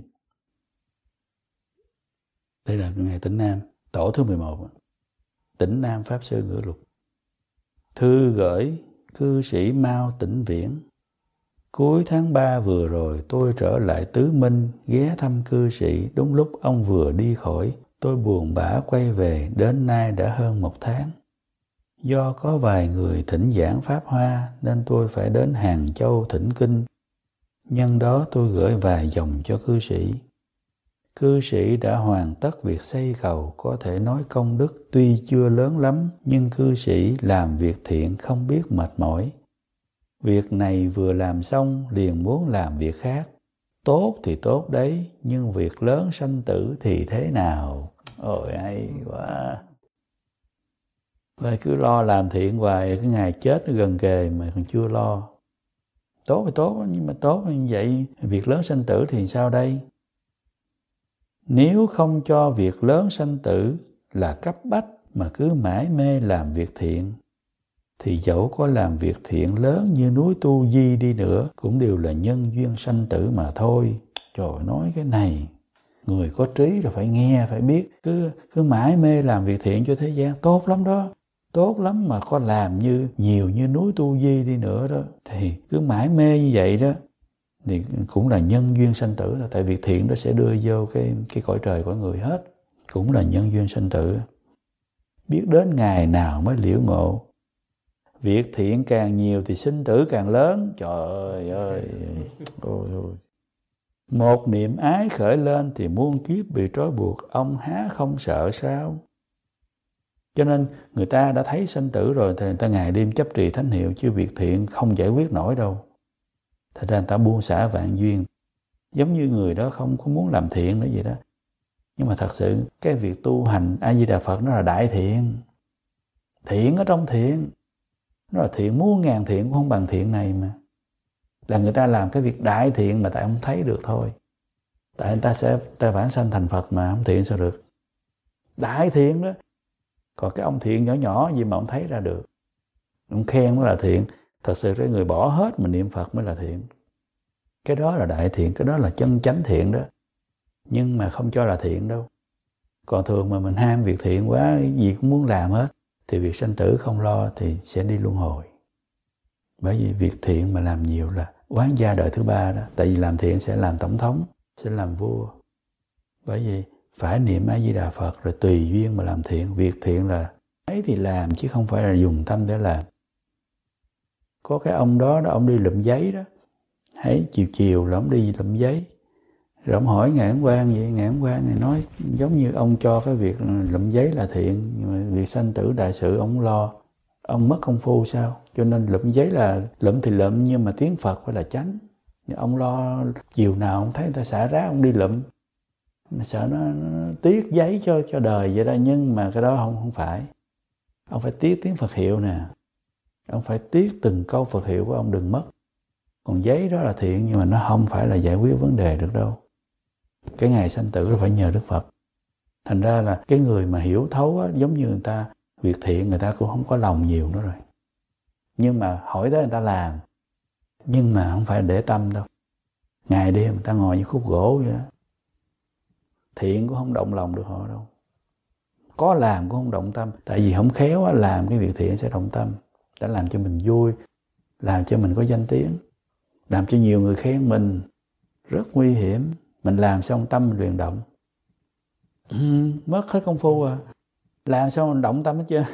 Đây là ngày Tĩnh Nam, tổ thứ mười một. Tĩnh Nam Pháp Sư ngữ lục. Thư gửi cư sĩ Mao Tĩnh Viễn. Cuối tháng ba vừa rồi tôi trở lại Tứ Minh ghé thăm cư sĩ. Đúng lúc ông vừa đi khỏi, tôi buồn bã quay về, đến nay đã hơn một tháng. Do có vài người thỉnh giảng Pháp Hoa nên tôi phải đến Hàng Châu thỉnh kinh. Nhân đó tôi gửi vài dòng cho cư sĩ. Cư sĩ đã hoàn tất việc xây cầu, có thể nói công đức tuy chưa lớn lắm, nhưng cư sĩ làm việc thiện không biết mệt mỏi. Việc này vừa làm xong liền muốn làm việc khác. Tốt thì tốt đấy, nhưng việc lớn sanh tử thì thế nào? Ôi hay quá! Vậy cứ lo làm thiện hoài, cái ngày chết nó gần kề mà còn chưa lo. Tốt thì tốt, nhưng mà tốt như vậy việc lớn sanh tử thì sao đây? Nếu không cho việc lớn sanh tử là cấp bách mà cứ mãi mê làm việc thiện, thì dẫu có làm việc thiện lớn như núi Tu Di đi nữa cũng đều là nhân duyên sanh tử mà thôi. Trời, nói cái này người có trí là phải nghe, phải biết. Cứ cứ mãi mê làm việc thiện cho thế gian, tốt lắm đó. Tốt lắm, mà có làm như nhiều như núi Tu Di đi nữa đó, thì cứ mãi mê như vậy đó, thì cũng là nhân duyên sanh tử. Tại việc thiện đó sẽ đưa vô cái, cái cõi trời của người hết. Cũng là nhân duyên sanh tử. Biết đến ngày nào mới liễu ngộ. Việc thiện càng nhiều thì sinh tử càng lớn. Trời ơi, ôi ôi. Một niệm ái khởi lên thì muôn kiếp bị trói buộc, ông há không sợ sao? Cho nên người ta đã thấy sanh tử rồi thì người ta ngày đêm chấp trì thánh hiệu, chứ việc thiện không giải quyết nổi đâu. Thật ra người ta buông xả vạn duyên. Giống như người đó không có muốn làm thiện nữa vậy đó. Nhưng mà thật sự cái việc tu hành A Di Đà Phật nó là đại thiện. Thiện ở trong thiện. Nó là thiện muôn ngàn thiện cũng không bằng thiện này mà. Là người ta làm cái việc đại thiện mà tại không thấy được thôi. Tại người ta sẽ ta vãng sanh thành Phật mà không thiện sao được. Đại thiện đó. Còn cái ông thiện nhỏ nhỏ gì mà ông thấy ra được. Ông khen mới là thiện. Thật sự cái người bỏ hết mà niệm Phật mới là thiện. Cái đó là đại thiện, cái đó là chân chánh thiện đó. Nhưng mà không cho là thiện đâu. Còn thường mà mình ham việc thiện quá, cái gì cũng muốn làm hết, thì việc sanh tử không lo thì sẽ đi luân hồi. Bởi vì việc thiện mà làm nhiều là oán gia đời thứ ba đó. Tại vì làm thiện sẽ làm tổng thống, sẽ làm vua. Bởi vì phải niệm A Di Đà Phật rồi tùy duyên mà làm thiện. Việc thiện là ấy thì làm chứ không phải là dùng tâm để làm. Có cái ông đó, đó ông đi lụm giấy đó. Hãy chiều chiều là ông đi lụm giấy. Rồi ông hỏi Ngài Ấn Quang vậy, Ngài Ấn Quang này nói giống như ông cho cái việc lụm giấy là thiện, nhưng mà việc sanh tử đại sự ông lo. Ông mất công phu sao? Cho nên lụm giấy là lụm thì lụm, nhưng mà tiếng Phật phải là chánh. Ông lo chiều nào ông thấy người ta xả rác ông đi lụm. Mà sợ nó, nó tiếc giấy cho cho đời vậy đó, nhưng mà cái đó không không phải. Ông phải tiếc tiếng Phật hiệu nè. Ông phải tiếc từng câu Phật hiệu của ông đừng mất. Còn giấy đó là thiện nhưng mà nó không phải là giải quyết vấn đề được đâu. Cái ngày sanh tử là phải nhờ Đức Phật. Thành ra là cái người mà hiểu thấu á, giống như người ta, việc thiện người ta cũng không có lòng nhiều nữa rồi. Nhưng mà hỏi tới người ta làm. Nhưng mà không phải để tâm đâu. Ngày đêm người ta ngồi như khúc gỗ vậy đó. Thiện cũng không động lòng được họ đâu. Có làm cũng không động tâm. Tại vì không khéo á, làm cái việc thiện sẽ động tâm. Đã làm cho mình vui, làm cho mình có danh tiếng, làm cho nhiều người khen mình. Rất nguy hiểm. Mình làm xong tâm mình luyện động. Ừ, mất hết công phu à. Làm sao mình động tâm hết chưa?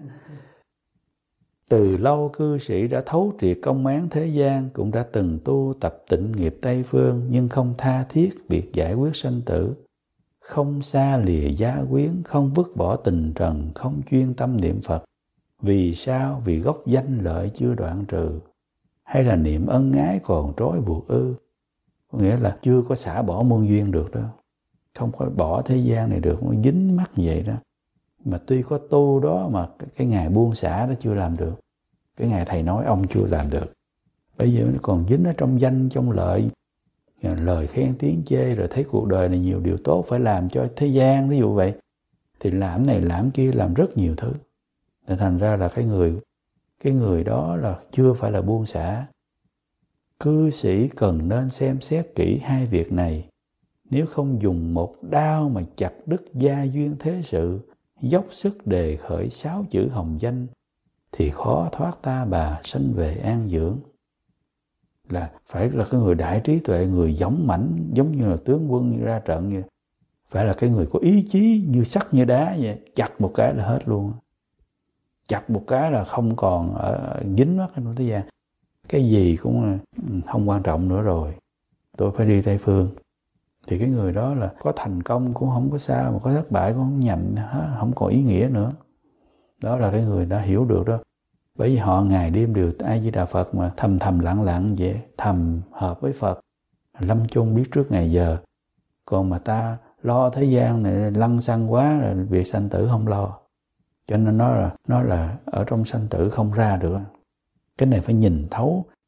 Từ lâu cư sĩ đã thấu triệt công án thế gian, cũng đã từng tu tập tịnh nghiệp Tây Phương, nhưng không tha thiết việc giải quyết sanh tử. Không xa lìa gia quyến, không vứt bỏ tình trần, không chuyên tâm niệm Phật. Vì sao? Vì gốc danh lợi chưa đoạn trừ. Hay là niệm ân ái còn trói buộc ư? Có nghĩa là chưa có xả bỏ muôn duyên được đâu. Không có bỏ thế gian này được, nó dính mắc như vậy đó. Mà tuy có tu đó mà cái ngày buông xả đó chưa làm được. Cái ngày thầy nói ông chưa làm được. Bây giờ nó còn dính ở trong danh, trong lợi. Lời khen tiếng chê, rồi thấy cuộc đời này nhiều điều tốt phải làm cho thế gian, ví dụ vậy. Thì làm này làm kia, làm rất nhiều thứ. Nên thành ra là cái người, cái người đó là chưa phải là buông xả. Cư sĩ cần nên xem xét kỹ hai việc này. Nếu không dùng một đao mà chặt đứt gia duyên thế sự, dốc sức đề khởi sáu chữ hồng danh, thì khó thoát ta bà sanh về an dưỡng. Là phải là cái người đại trí tuệ, người dũng mãnh, giống như là tướng quân ra trận vậy. Phải là cái người có ý chí như sắt như đá vậy, chặt một cái là hết luôn. Chặt một cái là không còn ở, dính mắt trong thế gian. Cái gì cũng không quan trọng nữa rồi. Tôi phải đi Tây Phương. Thì cái người đó là có thành công cũng không có sao, mà có thất bại cũng không nhầm, không còn ý nghĩa nữa. Đó là cái người đã hiểu được đó. Bởi vì họ ngày đêm đều A Di Đà Phật mà thầm thầm lặng lặng vậy, thầm hợp với Phật, lâm chung biết trước ngày giờ. Còn mà ta lo thế gian này lăng xăng quá, rồi việc sanh tử không lo. Cho nên nó là nó là ở trong sanh tử không ra được. Cái này phải nhìn thấu,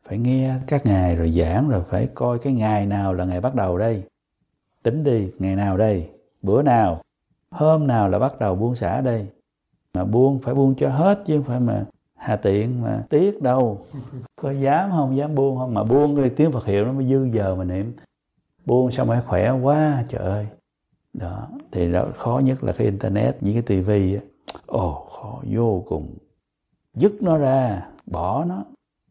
phải nghe các ngài rồi giảng, rồi phải coi cái ngày nào là ngày bắt đầu đây. Tính đi, ngày nào đây, bữa nào, hôm nào là bắt đầu buông xả đây. Mà buông phải buông cho hết chứ không phải mà hà tiện mà tiếc đâu. Có dám không, dám buông không, mà buông cái tiếng Phật hiệu nó mới dư giờ mà niệm. Buông xong phải khỏe quá, trời ơi. Đó, thì đó, khó nhất là cái internet, những cái tivi á. Ồ, khó vô cùng. Dứt nó ra, bỏ nó.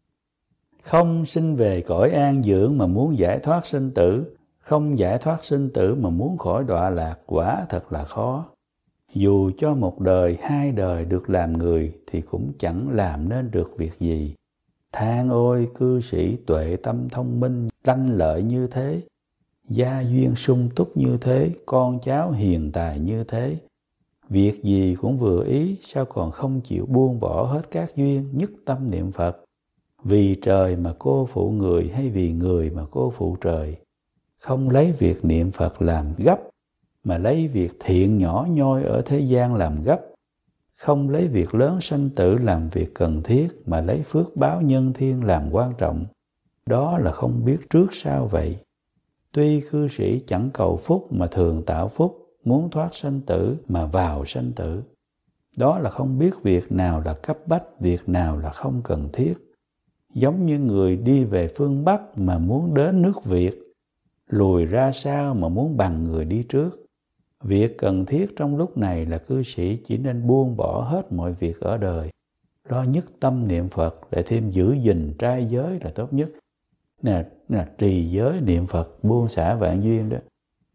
Không sinh về cõi an dưỡng mà muốn giải thoát sinh tử, không giải thoát sinh tử mà muốn khỏi đọa lạc, quả thật là khó. Dù cho một đời, hai đời được làm người thì cũng chẳng làm nên được việc gì. Than ôi cư sĩ tuệ tâm thông minh, lanh lợi như thế, gia duyên sung túc như thế, con cháu hiền tài như thế. Việc gì cũng vừa ý, sao còn không chịu buông bỏ hết các duyên, nhất tâm niệm Phật. Vì trời mà cô phụ người hay vì người mà cô phụ trời. Không lấy việc niệm Phật làm gấp, mà lấy việc thiện nhỏ nhoi ở thế gian làm gấp. Không lấy việc lớn sanh tử làm việc cần thiết, mà lấy phước báo nhân thiên làm quan trọng. Đó là không biết trước sau vậy. Tuy cư sĩ chẳng cầu phúc mà thường tạo phúc, muốn thoát sanh tử mà vào sanh tử. Đó là không biết việc nào là cấp bách, việc nào là không cần thiết. Giống như người đi về phương Bắc mà muốn đến nước Việt, lùi ra sau mà muốn bằng người đi trước. Việc cần thiết trong lúc này là cư sĩ chỉ nên buông bỏ hết mọi việc ở đời. Lo nhất tâm niệm Phật để thêm giữ gìn trai giới là tốt nhất. Nè, nè trì giới niệm Phật, buông xả vạn duyên đó.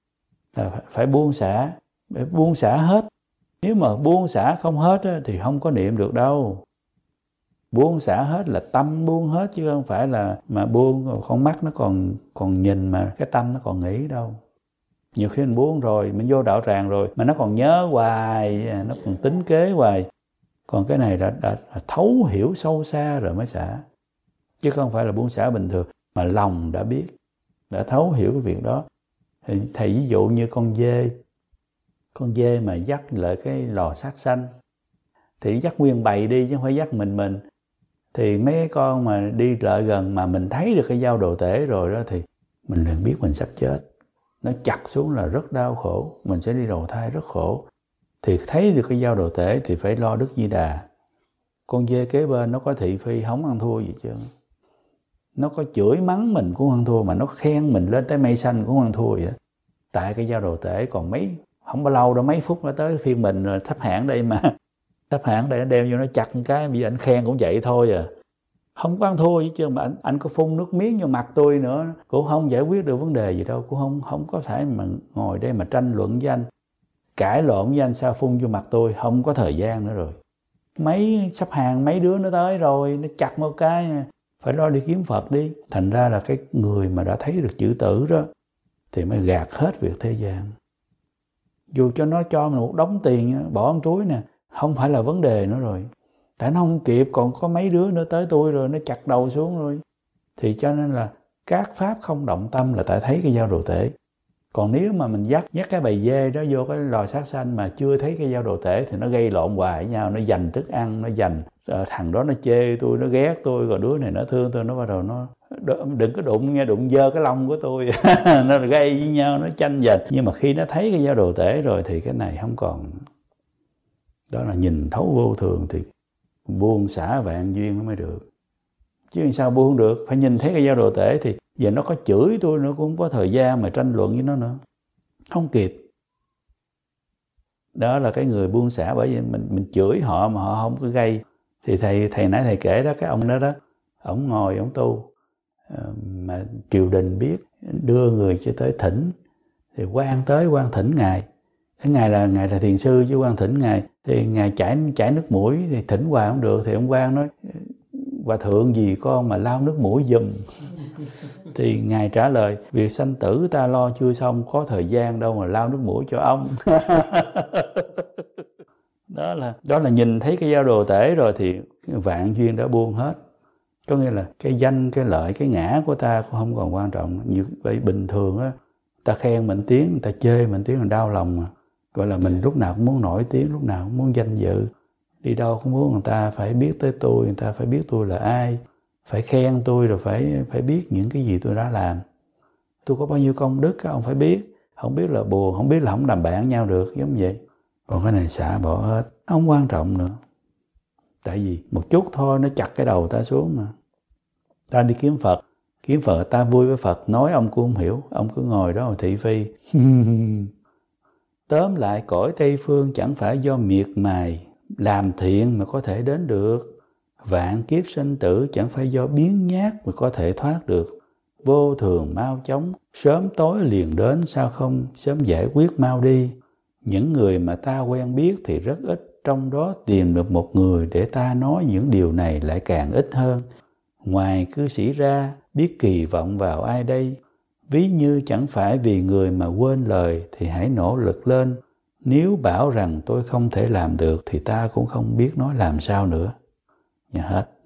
Là phải buông xả, phải buông xả hết. Nếu mà buông xả không hết á, thì không có niệm được đâu. Buông xả hết là tâm buông hết, chứ không phải là mà buông con mắt nó còn còn nhìn mà cái tâm nó còn nghĩ đâu. Nhiều khi mình buông rồi, mình vô đạo tràng rồi mà nó còn nhớ hoài, nó còn tính kế hoài. Còn cái này đã, đã, đã thấu hiểu sâu xa rồi mới xả. Chứ không phải là buông xả bình thường mà lòng đã biết, đã thấu hiểu cái việc đó. Thì thầy ví dụ như con dê, con dê mà dắt lại cái lò sát sanh thì dắt nguyên bầy đi chứ không phải dắt mình mình. Thì mấy con mà đi lại gần mà mình thấy được cái dao đồ tể rồi đó thì mình liền biết mình sắp chết. Nó chặt xuống là rất đau khổ, mình sẽ đi đầu thai rất khổ. Thì thấy được cái dao đồ tể thì phải lo Đức Di Đà. Con dê kế bên nó có thị phi không ăn thua gì chứ. Nó có chửi mắng mình cũng ăn thua, mà nó khen mình lên tới mây xanh cũng ăn thua vậy. Tại cái dao đồ tể còn mấy, không bao lâu đâu, mấy phút nó tới phiên mình rồi, thấp hãng đây mà. Thấp hãng đây nó đem vô nó chặt một cái, bây giờ anh khen cũng vậy thôi à. Không có ăn thua gì chứ, mà anh, anh có phun nước miếng vô mặt tôi nữa, cũng không giải quyết được vấn đề gì đâu, cũng không, không có phải mà ngồi đây mà tranh luận với anh, cãi lộn với anh sao phun vô mặt tôi, không có thời gian nữa rồi. Mấy sắp hàng mấy đứa nó tới rồi, nó chặt một cái, phải lo đi kiếm Phật đi. Thành ra là cái người mà đã thấy được chữ tử đó thì mới gạt hết việc thế gian. Dù cho nó cho mình một đống tiền bỏ trong túi nè, không phải là vấn đề nữa rồi. Tại nó không kịp, còn có mấy đứa nữa tới tôi rồi, nó chặt đầu xuống rồi. Thì cho nên là các pháp không động tâm là tại thấy cái dao đồ tể. Còn nếu mà mình dắt dắt cái bầy dê đó vô cái lò sát sanh mà chưa thấy cái dao đồ tể thì nó gây lộn hoài với nhau, nó giành thức ăn, nó giành, thằng đó nó chê tôi, nó ghét tôi, rồi đứa này nó thương tôi, nó bắt đầu nó đừng có đụng nha, đụng dơ cái lông của tôi. Nó gây với nhau, nó tranh giành. Nhưng mà khi nó thấy cái dao đồ tể rồi thì cái này không còn. Đó là nhìn thấu vô thường thì buông xả vạn duyên nó mới được. Chứ sao buông được, phải nhìn thấy cái dao đồ tể thì giờ nó có chửi tôi nữa cũng không có thời gian mà tranh luận với nó nữa, không kịp. Đó là cái người buông xả, bởi vì mình mình chửi họ mà họ không có gây. Thì thầy thầy nãy thầy kể đó, cái ông đó đó, ổng ngồi ổng tu mà triều đình biết, đưa người cho tới thỉnh, thì quan tới quan thỉnh ngài. Cái ngài là ngài là thiền sư chứ quan thỉnh ngài, thì ngài chảy chảy nước mũi thì thỉnh hoài không được, thì ông quan nói hòa thượng gì con mà lau nước mũi giùm. Thì ngài trả lời việc sanh tử ta lo chưa xong, có thời gian đâu mà lau nước mũi cho ông. Đó là đó là nhìn thấy cái dao đồ tể rồi thì vạn duyên đã buông hết. Có nghĩa là cái danh, cái lợi, cái ngã của ta cũng không còn quan trọng. Như vậy bình thường á, ta khen mình tiếng, người ta chê mình tiếng là đau lòng mà. Gọi là mình lúc nào cũng muốn nổi tiếng, lúc nào cũng muốn danh dự. Đi đâu cũng muốn người ta phải biết tới tôi, người ta phải biết tôi là ai. phải khen tôi, rồi phải phải biết những cái gì tôi đã làm. Tôi có bao nhiêu công đức ông phải biết. Không biết là buồn, không biết là không làm bạn nhau được, giống vậy. Còn cái này xả bỏ hết, không quan trọng nữa. Tại vì một chút thôi nó chặt cái đầu ta xuống mà. Ta đi kiếm Phật, kiếm Phật ta vui với Phật, nói ông cũng không hiểu, ông cứ ngồi đó mà thị phi. Tóm lại cõi Tây Phương chẳng phải do miệt mài làm thiện mà có thể đến được. Vạn kiếp sinh tử chẳng phải do biến nhát mà có thể thoát được. Vô thường mau chóng, sớm tối liền đến, sao không sớm giải quyết mau đi. Những người mà ta quen biết thì rất ít, trong đó tìm được một người để ta nói những điều này lại càng ít hơn. Ngoài cư sĩ ra, biết kỳ vọng vào ai đây? Ví như chẳng phải vì người mà quên lời thì hãy nỗ lực lên. Nếu bảo rằng tôi không thể làm được thì ta cũng không biết nói làm sao nữa. Nhà hết.